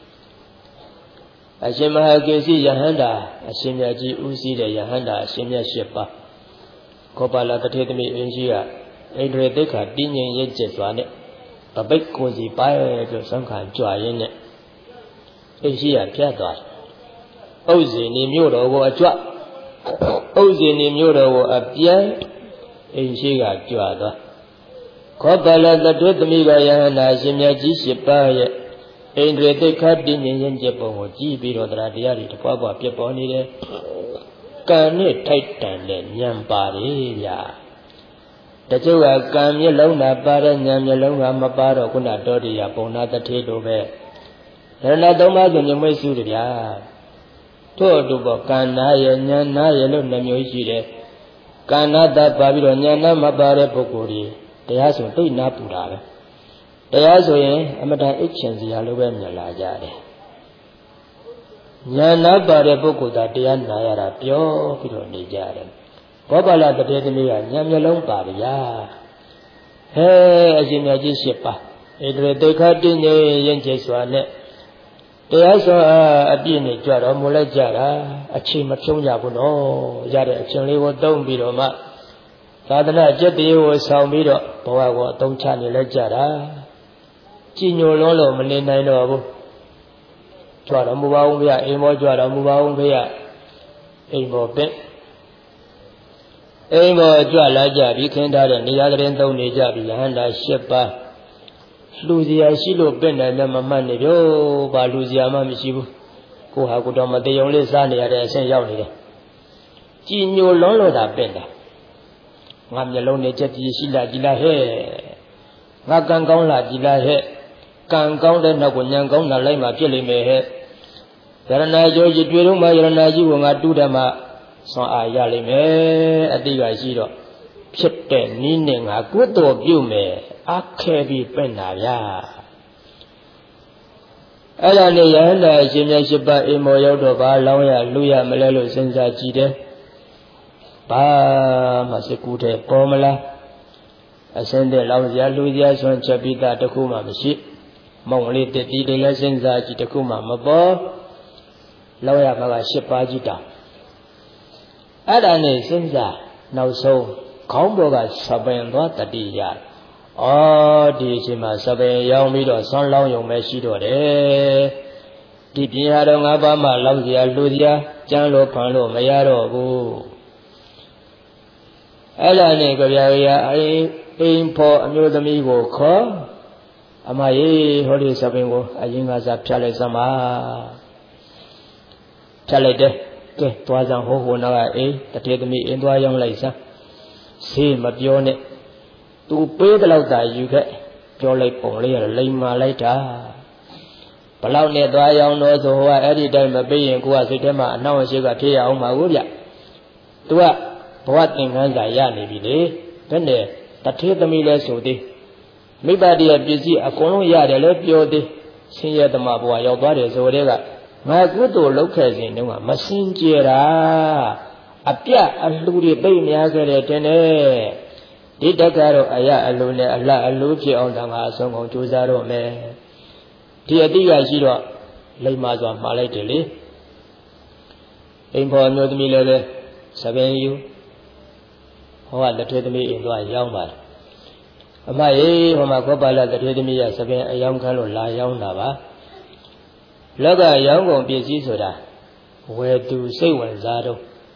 အရှင်မဟာကေစီယဟန္တာအရှင်မြတ်ကြီးဥစည်းတဲ့ယဟန္တာအရှင်မြတ်၈ပါးခောပါလတထေသမီးအင်းကြီးကဣန္ဒြေသိက္ခာတည်ငြိမ်ရင့်ကျက်စွာနဲ့တပိတ်ကိုစီပါရဲ့ပြောစံခံကြွရင်းနဲ့အင်းကြီးကပြတ်သွားတယ်ဥဇိနီမြို့တော်ကိုအကြွဥဇိနီမြို့တော်ကိုအပြန်အင်းကြီးကကြွသွားခောပါလတထေသမီးကယဟန္တာအရှင်မြတ်ကြီး၈ပါးရဲ့ဣန္ဒြေသိက္ခာတည်ငြိမ်ရင့်ကျက်ပုံကိုကြည့်ပြီးတော့တရားတရားတွေတပွားပွားပြတ်ပေါ်နေတယ်ကံနဲ့ထိုက်တန်တဲ့ဉာဏ်ပါတယ်ဗျာတချို့ကကံမျက်လုံးသာပါတဲ့ဉာဏ်မျက်လုံးကမပါတော့ခုနတော်တရားပုံနာတထေတို့ပဲရဏသုံးပါးဆိုညမွေးစုတယ်ဗျာထို့အတူပေါ့ကံနာရဲ့ဉာဏ်နာရဲ့လို့နှမျိုးရှိတယ်ကံနာသာပါပြီးတော့ဉာဏ်နာမပါတဲ့ပုဂ္ဂိုလ်ကြီးတရားဆိုသိနာပူတာပဲတရားဆိုရင်အမတန်အိတ်ချင်စရာလိုပဲမြင်လာကြတယ်ဉာဏ်နာပါတဲ့ပုဂ္ဂိုလ်သာတရားနာရတာပြောပြီးတော့နေကြတယ်ဘောပါလတထေသမီးကဉာဏ်မျက်လုံးပါဗျာဟဲအရှင်မြတ်ကြီး၈ပါးဣန္ဒြေသိက္ခာတည်ငြိမ်ရင့်ကျက်စွာနဲ့တရားစွာအပြည့်နဲ့ကြွတော်မူလိုက်ကြတာအချိန်မဖြုံးကြဘူးနော်ရတဲ့အချိန်လေးကိုသုံးပြီးတော့မှသာသနာကျက်တည်းကိုဆောင်ပြီးတော့ဘဝကိုအသုံးချနေလိုက်ကြတာကြည်ညိုလုံးလို့မနေနိုင်တော့ဘူးကြွတော်မူပါဦးဗျာအိမ်မောကြွတော်မူပါဦးဗျာအိမ်မောပင်အိမ်မောကြွလာကြပြီးခင်းထားတဲ့နေရာကလေးသုံးနေကြပြီယဟန္တာ၈ပါးလူစရာရှိလို့ပင့်တယ်လည်းမမှတ်နေပြောဘာလူစရာမှမရှိဘူးကိုဟာကိုတော့မတေုံလေးစားနေရတဲ့အဆင့်ရောက်နေတယ်ကြည်ညိုလုံးလို့သာပင့်တာငါမျက်လုံးနဲ့ချက်ကြည့်ရှိလားကြည်လားဟဲ့ငါကံကောင်းလားကြည်လားဟဲ့ကံကောင်းတဲ့နောက်ကိုဉာဏ်ကောင်းတာလိုက်မှဖြစ်လိမ့်မယ်ဟဲ့ယရဏကျိုးကြီးတွေ့တော့မှယရဏကြီးကငါတူးတယ်မှဆွမ်းအားရလိမ့်မယ်အတိကရှိတော့ဖြစ်တဲ့နီးနဲ့ငါကုသိုလ်ပြုမယ်အခက်ပြီးပင့်တာဗျာအဲ့ဒါနဲ့ယဟန္တာအရှင်မြတ်၈ပါးအိမ်မောရောက်တော့ဘာလောင်းရလူရမလဲလို့စဉ်းစားကြည့်တယ်ဘာမှစကူတဲ့ပေါ်မလားအစင်းတဲ့လောင်းစရာလူစရာဆွမ်းချက်ပြီးသားတခုမှမရှိမောင်လေးတက်ပြီးလည်းစဉ်းစားကြည့်တခုမှမပေါ်လောင်းရမှာက၈ပါးကြီးတောင်အဲ့ဒါနဲ့စဉ်းစားနောက်ဆုံးခေါင်းပေါ်ကစပင်သွားတတိယဩဒီအချိန်မှာစပင်ရောင်းပြီးတော့ဆွမ်းလောင်းယုံပဲရှိတော့တယ်ဒီပြင်ရတော့ငါးပါးမှလောင်းစရာလူစရာကြမ်းလို့ဖန်လို့မရတော့ဘူးအဲ့ဒါနဲ့ကြပြရအိမ်အိမ်ဖို့အမျိုးသမီးကိုခေါ်အမရေဟောဒီစပင်ကိုအရင်ကစားဖြတ်လိုက်စမ်းပါဖြတ်လိုက်တယ်ကဲသွားစမ်းဟိုဟိုနာကအိမ်တထေသမီးအင်းသွားရောင်းလိုက်စမ်းဆေးမပြောနဲ့သူပေးတဲ့လောက်သာယူခဲ့ပြောလိုက်ပုံလေးရလိမ်မာလိုက်တာဘလောက်နဲ့သွားရောင်းတော့ဆိုဟိုကအဲ့ဒီတိုင်းမပေးရင်ကိုကစိတ်ထဲမှာအနှောင့်အယှက်ကဖြစ်ရအောင်ပါဘူးဗျသူကဘဝသင်္ကန်းစာရနေပြီလေဘယ်နဲ့တထေသမီးလဲဆိုသေးမိဘတည်းရဲ့ပစ္စည်းအကုန်လုံးရတယ်လဲပြောသေးဆင်းရဲသမဘဝရောက်သွားတယ်ဆိုတဲ့ကငါကုသိုလ်လုပ်ခဲ့စဉ်တုန်းကမစင်ကြယ်တာအပြအလှူတွေသိများခဲ့တယ်တင်တယ်ဒီတက်ကတော့အရအလိုနဲ့အလှအလိုဖြစ်အောင်တန်ခါအဆုံးကုန်ကြိုးစားတော့မယ်ဒီအတိကရှိတော့လိမ္မာစွာမှားလိုက်တယ်လေအိမ်ဖော်မျိုးသမီးလည်းပဲစပင်ယူဟောကတထေသမီးအိမ်သွားရောင်းပါတယ်အမရေဟောမှာခောပါလတထေသမီးရစပင်အယောင်ခံလို့လာရောင်းတာပါလောကရောင်းကုန်ပစ္စည်းဆိုတာဝယ်သူစိတ်ဝင်စားတော့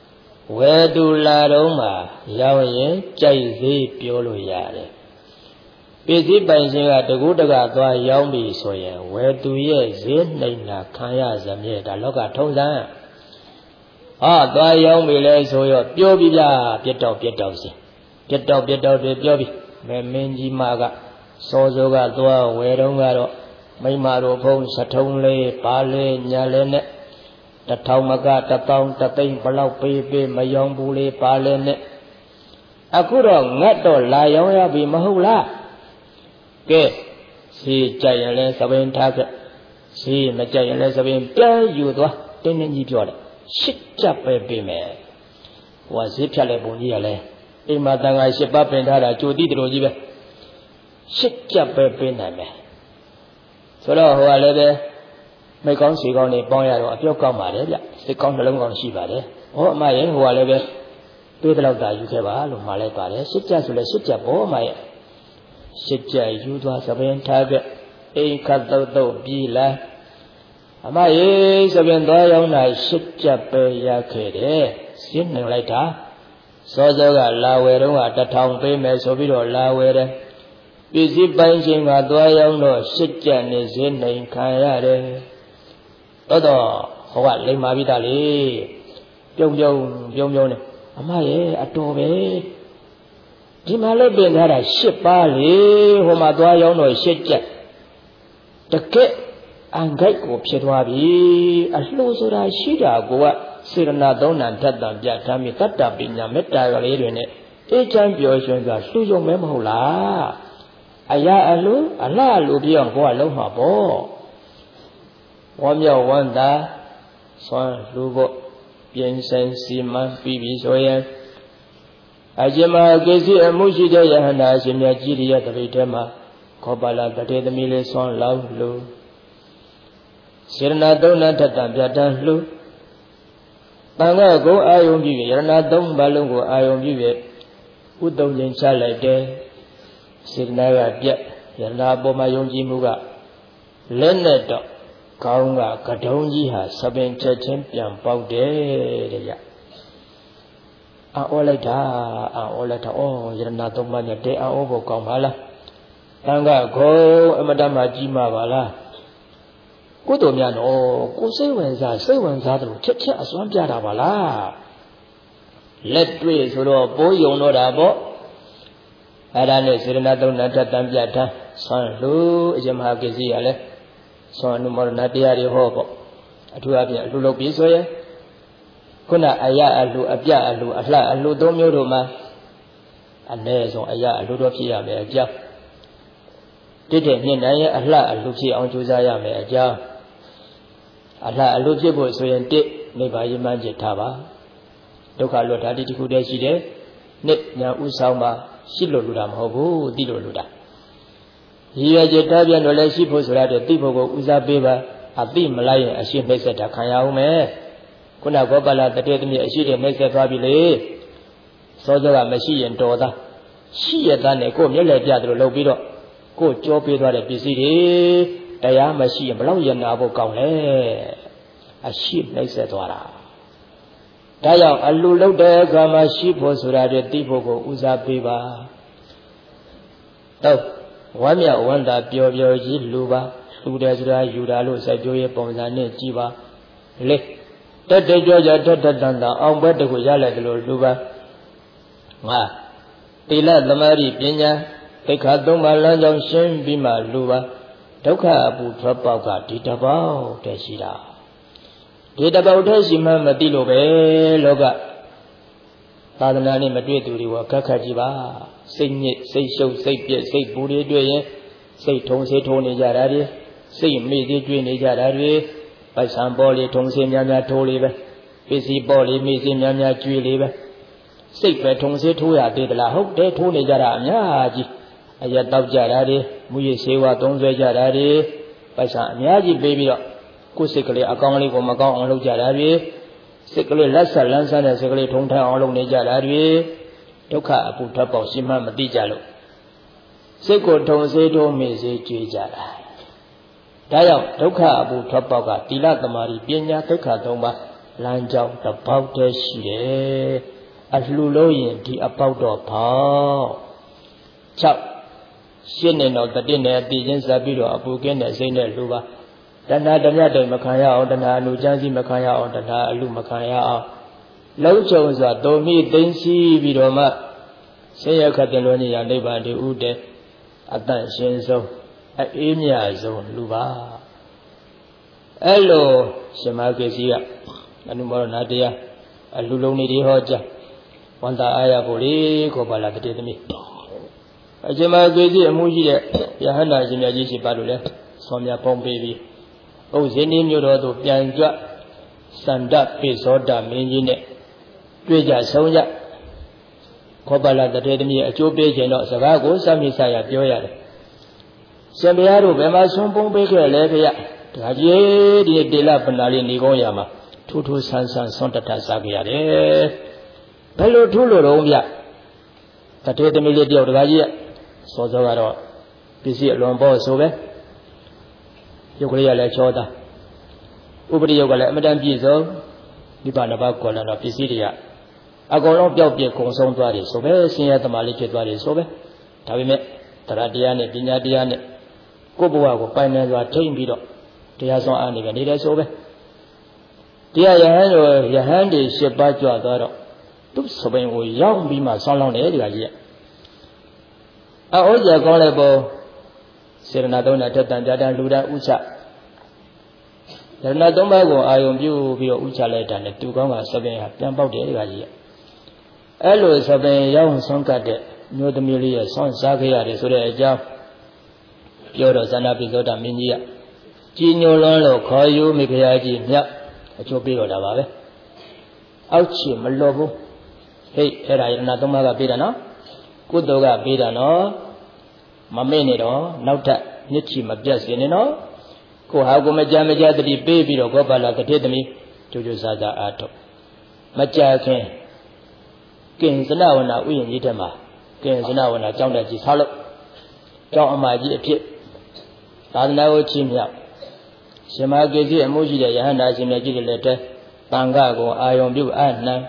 ဝယ်သူလာတော့မှရောက်ရင်ကြိုက်သေးပြောလို့ရတယ်ပစ္စည်းပိုင်ရှင်ကတကူးတကသွားရောက်ပြီဆိုရင်ဝယ်သူရဲ့ဈေးနှိမ်တာခံရစမြဲဒါလောကထုံးစံဟာသွားရောက်ပြီလဲဆိုရောပြောပြီးပြပြတ်တော့ပြတ်တော့စီပြတ်တော့ပြတ်တော့တွေပြောပြီးမဲမင်းကြီးမကစောစောကသွားဝယ်တော့ကတော့မိမတို့ဖုံးစထုံးလေးပါလေးညာလေးနဲ့တထောင်မကတပေါင်းတသိန်းဘလောက်ပေးပေးမယောင်ဘူးလေးပါလေးနဲ့အခုတော့ငတ်တော့လာရောင်းရပြီမဟုတ်လားကဲစီကြိုက်ရင်လဲသပင်ထားခဲ့စီမကြိုက်ရင်လဲသပင်ပြန်ယူသွားတင်းတင်းကြီးပြောတယ်ရှစ်ကြပ်ပဲပေးမယ်ဟိုကဈေးဖြတ်လဲပုံကြီးရလဲအိမ်မှာတန်ခါရှစ်ပတ်ပင်ထားတာကြိုတိတော်ကြီးပဲရှစ်ကြပ်ပဲပေးနိုင်မယ်ဆိုတော့ဟိုကလည်းပဲမိကောင်းစီကောင်းနေပေါင်းရတော့အပြောက်ကောက်ပါတယ်ဗျစိတ်ကောင်းနှလုံးကောင်းရှိပါတယ်ဟောအမရဲ့ဟိုကလည်းပဲပေးတဲ့လောက်သာယူခဲ့ပါလို့မှာလိုက်ပါတယ်ရှစ်ကြပ်ဆိုလဲရှစ်ကြပ်ဘောအမရဲ့ရှစ်ကြပ်ယူသွားသပင်ထားခဲ့အိမ်ခတ်တုတ်တုတ်ပြီးလာအမရေသပင်သွားရောက်တာရှစ်ကြပ်ပဲရခဲ့တယ်ရှင်းနေလိုက်တာစောစောကလာဝယ်တော့ကတထောင်ပေးမယ်ဆိုပြီးတော့လာဝယ်တယ်ပစ္စည်းပိုင်းချင်းကသွားရောက်တော့ရှစ်ကြပ်နေဈေးနှိမ်ခံရတယ်တော့တော့ဟောကလိမ္မာပြီးသားလေပြုံပြုံပြုံပြုံနေအမရဲ့အတော်ပဲဒီမှာလည်းပြင်ထားတာရှစ်ပါးလေဟိုမှာသွားရောက်တော့ရှစ်ကြပ်တကက်အန်ဂိုက်ကိုဖြစ်သွားပြီအလှူဆိုတာရှိတာကိုကစေရနာသုံးဏဓာတ်တံပြထားပြီးတတ္တပညာမေတ္တာကလေးတွေနဲ့အေးချမ်းပျော်ရွှင်စွာလှူယုံမဲမဟုတ်လားအရာအလှအလှအလှပြောင်းကိုကလုံးမှာပေါ့ဝမ်းမြောက်ဝမ်းသာဆွမ်းလှူဖို့ပြင်ဆိုင်စီမံပြီးပြီဆိုရင်အကျမကိစ္စအမှုရှိတဲ့ယဟန္တာရှင်မြတ်ကြီးရတဲ့တိထဲမှာခောပါလာတတေသမီးလေးဆွမ်းလောင်းလှူစေရနာသုံးဏထတံပြတံလှူတန်ခါကိုအာယုံပြုရရဏသုံးပါလုံးကိုအာယုံပြုရဥတုံချင်းချလိုက်တယ်စေရနာကပြက်ရဏပေါ်မှာယုံကြည်မှုကလက်နဲ့တော့ကောင်းကကတုံးကြီးဟာသပင်ချက်ချင်းပြန်ပေါက်တယ်တဲ့ကြအော်လိုက်တာအော်လိုက်တာဩရဏသုံးပါးနဲ့တဲအော်ဖို့ကောင်းပါလားတန်ခါကိုအမတမကြီးမှာပါလားကိုတော်များတော့ကိုစိတ်ဝင်စားစိတ်ဝင်စားတယ်လို့ချက်ချက်အစွမ်းပြတာပါလားလက်တွေ့ဆိုတော့ပိုးယုံတော့တာပေါ့အဲ့ဒါနဲ့စေရနာသုံးဏထတံပြထားဆွမ်းလို့အရှင်မဟာကိစ္စရလဲဆွမ်းအနုမောဒနာတရားတွေဟောပေါ့အထူးအဖြင့်အလှလုပ်ပြီးဆိုရင်ခုနအယအလှအပြအလှအလှအလှသုံးမျိုးတို့မှာအ ਨੇ ဆုံးအယအလှတော့ဖြစ်ရမယ်အကြောင်းတိတဲ့မြင့်နိုင်ရဲ့အလှအလှဖြစ်အောင်ကြိုးစားရမယ်အကြောင်းအလှအလှဖြစ်ဖို့ဆိုရင်တိနိဗ္ဗာန်ရည်မှန်းချက်ထားပါဒုက္ခလွတ်တာဒီတစ်ခုတည်းရှိတယ်နှစ်ညာဥဆောင်ပါရှိလို့လူတာမဟုတ်ဘူးသိလို့လူတာရည်ရွယ်ချက်ထားပြန်တော့လည်းရှိဖို့ဆိုရတဲ့သိဖို့ကိုဦးစားပေးပါအသိမလိုက်ရင်အရှိနှိမ့်ဆက်တာခံရအောင်မယ်ခုနကောပါလာတတေသမီးအရှိတဲ့နှိမ့်ဆက်သွားပြီလေစောစောကမရှိရင်တော်သားရှိရသားနဲ့ကိုယ်မျက်လက်ပြတယ်လို့လုပ်ပြီးတော့ကိုယ်ကြောပေးသွားတဲ့ပစ္စည်းတွေတရားမရှိရင်ဘလောက်ရနာဖို့ကောင်းလဲအရှိနှိမ့်ဆက်သွားတာဒါကြောင့်အလှလုပ်တဲ့အခါမှာရှိဖို့ဆိုရတဲ့သိဖို့ကိုဦးစားပေးပါတော့ဝမ်းမြောက်ဝမ်းသာပျော်ပျော်ကြီးလူပါလူတယ်ဆိုတာယူတာလို့စိုက်ပျိုးရေးပုံစံနဲ့ကြည်ပါလေတက်တက်ကြွကြွတက်တက်တန်တန်အောင်ဘက်တခုရလိုက်တယ်လို့လူပါငါတိလသမารိပညာသိက္ခာသုံးပါးလမ်းကြောင်းရှင်းပြီးမှလူပါဒုက္ခအပူထွက်ပေါက်ကဒီတပေါက်တည်းရှိတာဒီတပေါက်တည်းရှိမှမသိလို့ပဲလောကသာသနာနဲ့မတွေ့သူတွေကခက်ခက်ကြည့်ပါစိတ်ညစ်စိတ်ရှုပ်စိတ်ပြက်စိတ်ပူတွေတွေ့ရင်စိတ်ထုံဆေးထိုးနေကြတာတွေစိတ်မေ့သေးကျွေးနေကြတာတွေပိုက်ဆံပေါ်လေထုံဆေးများများထိုးလေပဲပစ္စည်းပေါ်လေမေ့ဆေးများများကျွေးလေပဲစိတ်ပဲထုံဆေးထိုးရသေးသလားဟုတ်တယ်ထိုးနေကြတာအများကြီးအရက်တောက်ကြတာတွေမူရစေဝါသုံးဆွဲကြတာတွေပိုက်ဆံအများကြီးပေးပြီးတော့ကိုယ်စိတ်ကလေးအကောင်းလေးကိုမကောင်းအောင်လုပ်ကြတာတွေစိတ်ကလေးလက်ဆက်လန်းဆန်းတဲ့စိတ်ကလေးထုံထမ်းအောင်လုပ်နေကြတာတွေဒုက္ခအပူထပ်ပေါက်ရှိမှမသိကြလို့စိတ်ကိုထုံစေးထိုးမေ့စေးကြွေးကြတာဒါကြောင့်ဒုက္ခအပူထပ်ပေါက်ကသီလသမารိပညာသိက္ခာသုံးပါးလမ်းကြောင်းတစ်ပေါက်တည်းရှိတယ်အလှူလို့ရင်ဒီအပေါက်တော့ပေါက်၆ရှင်းနေတော့တတိနဲ့အတိချင်းစပ်ပြီးတော့အပူကင်းတဲ့စိတ်နဲ့လူပါတဏှာဓမြတ်တိုင်မခံရအောင်တဏှာအလူချမ်းစီမခံရအောင်တဏှာအလူမခံရအောင်လုံးချုံစွာတုံမိသိမ့်စီပြီးတော့မှဆင်းရဲခတ်တဲ့လွန်ရာနိဗ္ဗာန်တည်းဥတဲ့အတန့်ရှင်းဆုံးအေးမြဆုံးလူပါအဲ့လိုရှင်မဂေစီကအနုမောဒနာတရားအလူလုံးနေတွေဟောကြားဝန်တာအားရဖို့လေခေါ်ပါလားတတိသမီးအရှင်မဂေစီအမှုရှိတဲ့ယဟန္တာရှင်မြတ်ကြီးရှိပါလို့လဲဆောမြပုံပေးပြီးဥဇင်းလေးမျိုးတော်သို့ပြန်ကြွစန္ဒပိသောတာမင်းကြီးနဲ့တွေ့ကြဆုံးကြခေါ်ပါလားတတိသမီးအကျိုးပေးခြင်းတော့စကားကိုစမိစရပြောရတယ်ရှင်ဘုရားတို့ဘယ်မှာဆုံးပုံပေးခဲ့လဲဖေရဒါကြီးဒီတေလပနာလေးနေကောင်းရမှာထူးထူးဆန်းဆန်းဆွန့်တတ်စားကြရတယ်ဘယ်လိုထူးလို့တော့ဗျတတိသမီးလေးတယောက်တကားကြီးစောစောကတော့ပစ္စည်းအလွန်ပေါ်ဆိုပဲရုပ်ကလေးကလည်းချောတာဥပရိယုတ်ကလည်းအမတန်ပြည့်စုံဒီပါနှစ်ပါးကိုလည်းတော့ပစ္စည်းတွေကအကုန်လုံးပျောက်ပြက်ကုန်ဆုံးသွားတယ်ဆိုပဲဆင်းရဲသမားလေးဖြစ်သွားတယ်ဆိုပဲဒါပေမဲ့တရားတရားနဲ့ပညာတရားနဲ့ကိုယ့်ဘဝကိုပိုင်နိုင်စွာထိမ့်ပြီးတော့တရားဆောင်အားနေပဲနေတယ်ဆိုပဲတရားယဟန်တို့ယဟန်တွေရှစ်ပါးကြွသွားတော့သူ့စပင်ကိုရောက်ပြီးမှဆောင်းလောင်းတယ်ဒီကကြီးအဩဇာကောင်းတဲ့ပုံစေရနာသုံးတာထက်တန်ကြတာလူတာဥချစေရနာသုံးပါးကိုအာယုံပြုပြီးတော့ဥချလိုက်တာနဲ့သူကောင်းကစပင်ဟာပြန်ပေါက်တယ်ဒီကကြီးအဲ့လိုစပင်ရောက်ဆုံးကတ်တဲ့မျိုးသမီးလေးရဲ့ဆောင်းစားခဲ့ရတယ်ဆိုတဲ့အကြောင်းပြောတော့ဇာနာပိသောတာမင်းကြီးကကြီးညိုလွန်းလို့ခေါ်ယူမိဖုရားကြီးမြတ်အကျိုးပေးတော့တာပါပဲအောက်ချီမလော်ဘူးဟေ့အဲ့ဒါယရဏသုံးပါးကပေးတာနော်ကုသိုလ်ကပေးတာနော်မမေ့နေတော့နောက်ထပ်မြစ်ချီမပြတ်စေနဲ့နော်ကိုဟာကိုမကြမ်းမကြတတိပေးပြီးတော့ကောပါလာတတိသမီးကျိုးကျိုးစားစားအားထုတ်မကြခင်ကင်စနဝနာဥယျာဉ်ကြီးထဲမှာကင်စနဝနာကျောင်းတက်ကြီးဆောက်လို့ကျောင်းအမကြီးအဖြစ်သာသနာ့ကိုချီးမြှောက်ရှင်မဂေစီအမှုရှိတဲ့ယဟန္တာရှင်မြတ်ကြီးတွေလည်းတဲ့တန်ခါကိုအာယုံပြုအနှံ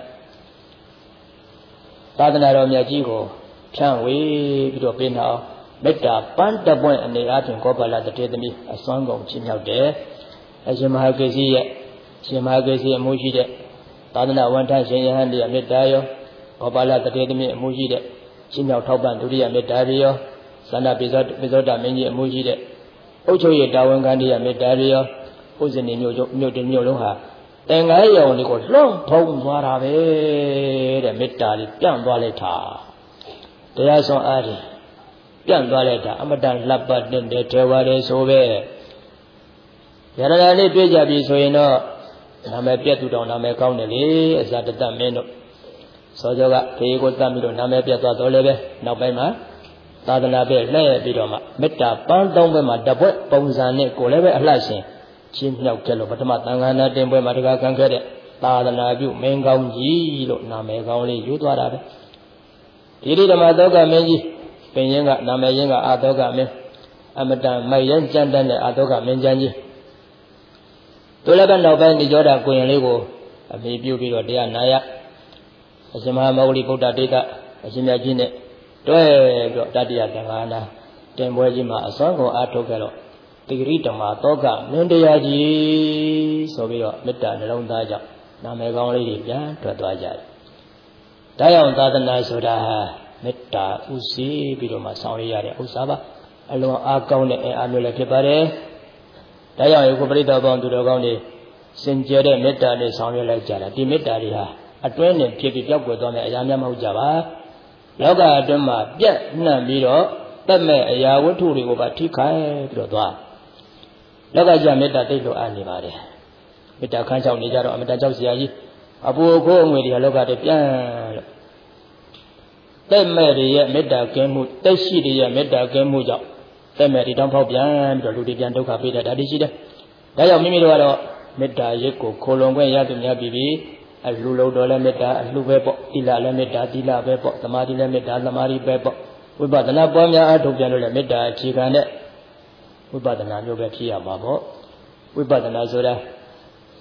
သာသနာတော်မြတ်ကြီးကိုဖြန့်ဝေပြီးတော့ပေးနောက်မေတ္တာပန်းတပွင့်အနေအချင်းကောပါလတတေသမီးအစွမ်းကုန်ချီးမြှောက်တယ်အရှင်မဂေစီရဲ့ရှင်မဂေစီအမှုရှိတဲ့သာသနာဝန်ထမ်းရှင်ယဟန်တွေမေတ္တာရောကောပါလတတေသမီးအမှုရှိတဲ့ချီးမြှောက်ထောက်ပံ့ဒုတိယမေတ္တာတွေရောသန္တာပိသောပိသောတာမင်းကြီးအမှုရှိတဲ့အုပ်ချုပ်ရေးတာဝန်ခံတွေရမေတ္တာတွေရောဥစ္စနေမျိုးမျိုးတမျိုးလုံးဟာသင်္ကန်းရောင်တွေကိုလွှမ်းဖုံးသွားတာပဲတဲ့မေတ္တာတွေပြန့်သွားလိုက်တာတရားဆောင်အားတွေပြန့်သွားလိုက်တာအမတန်လှပတဲ့တေဝါတွေဆိုပဲရတနာလေးတွေ့ကြပြီဆိုရင်တော့နာမည်ပြတ်သူတော်နာမည်ကောင်းတယ်လေအဇာတတမင်းတို့စောစောကဖေကိုတတ်ပြီးတော့နာမည်ပြတ်သွားတော့လည်းပဲနောက်ပိုင်းမှာသာသနာ့ပဲလှည့်ပြီးတော့မှမေတ္တာပန်းသုံးဘက်မှာတပွက်ပုံစံနဲ့ကိုလည်းပဲအလှရှင်ချင်းမြောက်ကြလို့ပထမသံဃာနာတင်ပွဲမှာတကားခံခဲ့တဲ့သာသနာပြုမင်းကောင်းကြီးလို့နာမည်ကောင်းလေးယူသွားတာပဲဒီလိုဓမ္မသောကမင်းကြီးပင်ရင်ကနာမည်ရင်ကအာသောကမင်းအမတန်မိုက်ရန်ကြမ်းတမ်းတဲ့အာသောကမင်းကျမ်းကြီးသူလည်းပဲနောက်ပိုင်းဒီကြောတာကိုရင်လေးကိုအမိပြုပြီးတော့တရားနာရအရှင်မဟာမောဂလိဗုဒ္ဓတေကအရှင်မြတ်ကြီးနဲ့တွဲပြီးတော့တတိယသံဃာနာတင်ပွဲကြီးမှာအစွမ်းကုန်အားထုတ်ကြတော့တိဂရိဓမ္မသောကမင်းတရားကြီးဆိုပြီးတော့မေတ္တာနှလုံးသားကြောင့်နာမည်ကောင်းလေးတွေပြန်ထွက်သွားကြတယ်။ဒါကြောင့်သာသနာဆိုတာဟာမေတ္တာဥစီပြီးတော့မှဆောင်ရရတဲ့ဥစ္စာပါအလွန်အားကောင်းတဲ့အင်အားမျိုးလည်းဖြစ်ပါတယ်။ဒါကြောင့်ယခုပရိသတ်ပေါင်းသူတော်ကောင်းတွေစင်ကြယ်တဲ့မေတ္တာနဲ့ဆောင်ရလိုက်ကြတာဒီမေတ္တာတွေဟာအတွင်းနဲ့ဖြစ်ပြီးပြောက်ကွယ်သွားမယ့်အရာများမဟုတ်ကြပါလောကအတွင်းမှာပြက်နှံ့ပြီးတော့တတ်မဲ့အရာဝတ္ထုတွေကိုပါထိခိုက်ပြီးတော့သွားလောကကြမေတ္တာတိတ်လို့အားနေပါတယ်မေတ္တာခန်းချောက်နေကြတော့အမတန်ကြောက်စရာကြီးအပူခိုးအငွေတွေကလောကတည်းပြန်လို့တက်မဲ့တွေရဲ့မေတ္တာကင်းမှုတက်ရှိတွေရဲ့မေတ္တာကင်းမှုကြောင့်တက်မဲ့တွေတောင်းဖောက်ပြန်ပြီးတော့လူတွေပြန်ဒုက္ခပေးတတ်တာဒီရှိတယ်ဒါကြောင့်မိမိတို့ကတော့မေတ္တာရိပ်ကိုခိုလုံခွင့်ရသူများပြီးပြီးအလှလုံးတော်လည်းမေတ္တာအလှပဲပေါ့သီလလည်းမေတ္တာသီလပဲပေါ့သမာဓိလည်းမေတ္တာသမာဓိပဲပေါ့ဝိပဿနာပွားများအထုတ်ပြန်လို့လည်းမေတ္တာအခြေခံတဲ့ဝိပဿနာမျိုးပဲဖြစ်ရမှာပေါ့ဝိပဿနာဆိုတာ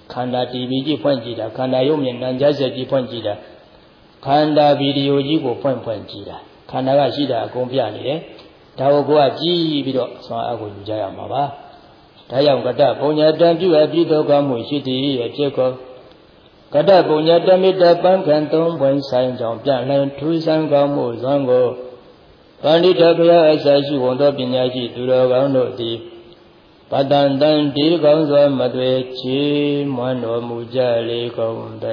ခန္ဓာတီဗီကြီးဖွင့်ကြည့်တာခန္ဓာရုပ်မြင်နံကြဆက်ကြီးဖွင့်ကြည့်တာခန္ဓာဗီဒီယိုကြီးကိုဖွင့်ဖွင့်ကြည့်တာခန္ဓာကရှိတာအကုန်ပြနေတယ်ဒါကိုကိုကကြည့်ပြီးတော့ဆွမ်းအားကိုယူကြရမှာပါဒါကြောင့်ကတ္တပုံညာတံပြုအပ်ပြီးသောကောင်းမှုရှိသည်ရဲ့ဖြစ်ကောကတ္တပုံညာတမိတ္တပန်းခံသုံးပွင့်ဆိုင်ကြောင့်ပြန်လှန်ထူးဆန်းကောင်းမှုဇွမ်းကိုပန္တိတဘုရားအစရှိဝန်သောပညာရှိသူတော်ကောင်းတို့သည်ပတ္တန်တန်ဒီကောင်းစွာမသွေချီးမွမ်းတော်မူကြလေကုန်တ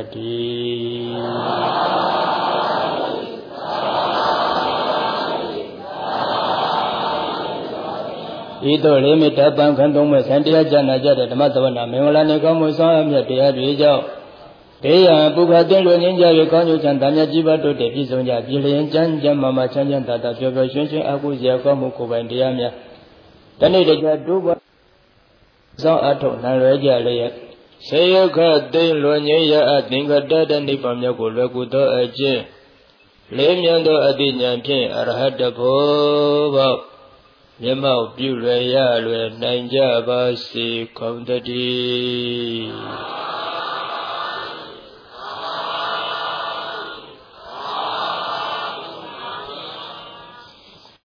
ည်းဤသို့လေးမေတ္တာပန်းခံသုံးမဲ့ဆံတရားကျမ်းနာကြတဲ့ဓမ္မသဝနာမင်္ဂလာနှင့်ကောင်းမှုဆောင်အမြတ်တရားတွေကြောင့်ဘေးရန်ပုခတ်တင်လွင်ငင်းကြ၍ကောင်းကျိုးချမ်းသာမြတ်ကြီးပါတို့တည်းပြည့်စုံကြပြည်လျင်ကျမ်းကျမ်းမာမာချမ်းချမ်းသာသာပျော်ပျော်ရွှင်ရွှင်အကုစရာကောင်းမှုကိုယ်ပိုင်တရားများတနေ့တည်းတိုးပွားဆောင်အထုတ်နိုင်ရကြလျက်ဆေယခသိလွန်ငင်းရအသင်္ကတတနိဗ္ဗာန်မြတ်ကိုလွယ်ကူသောအကျင့်လေးမြတ်သောအတိညာဖြင့်အရဟတဘောဘောမျက်မှောက်ပြုလွယ်ရလွယ်နိုင်ကြပါစေကုန်တည်း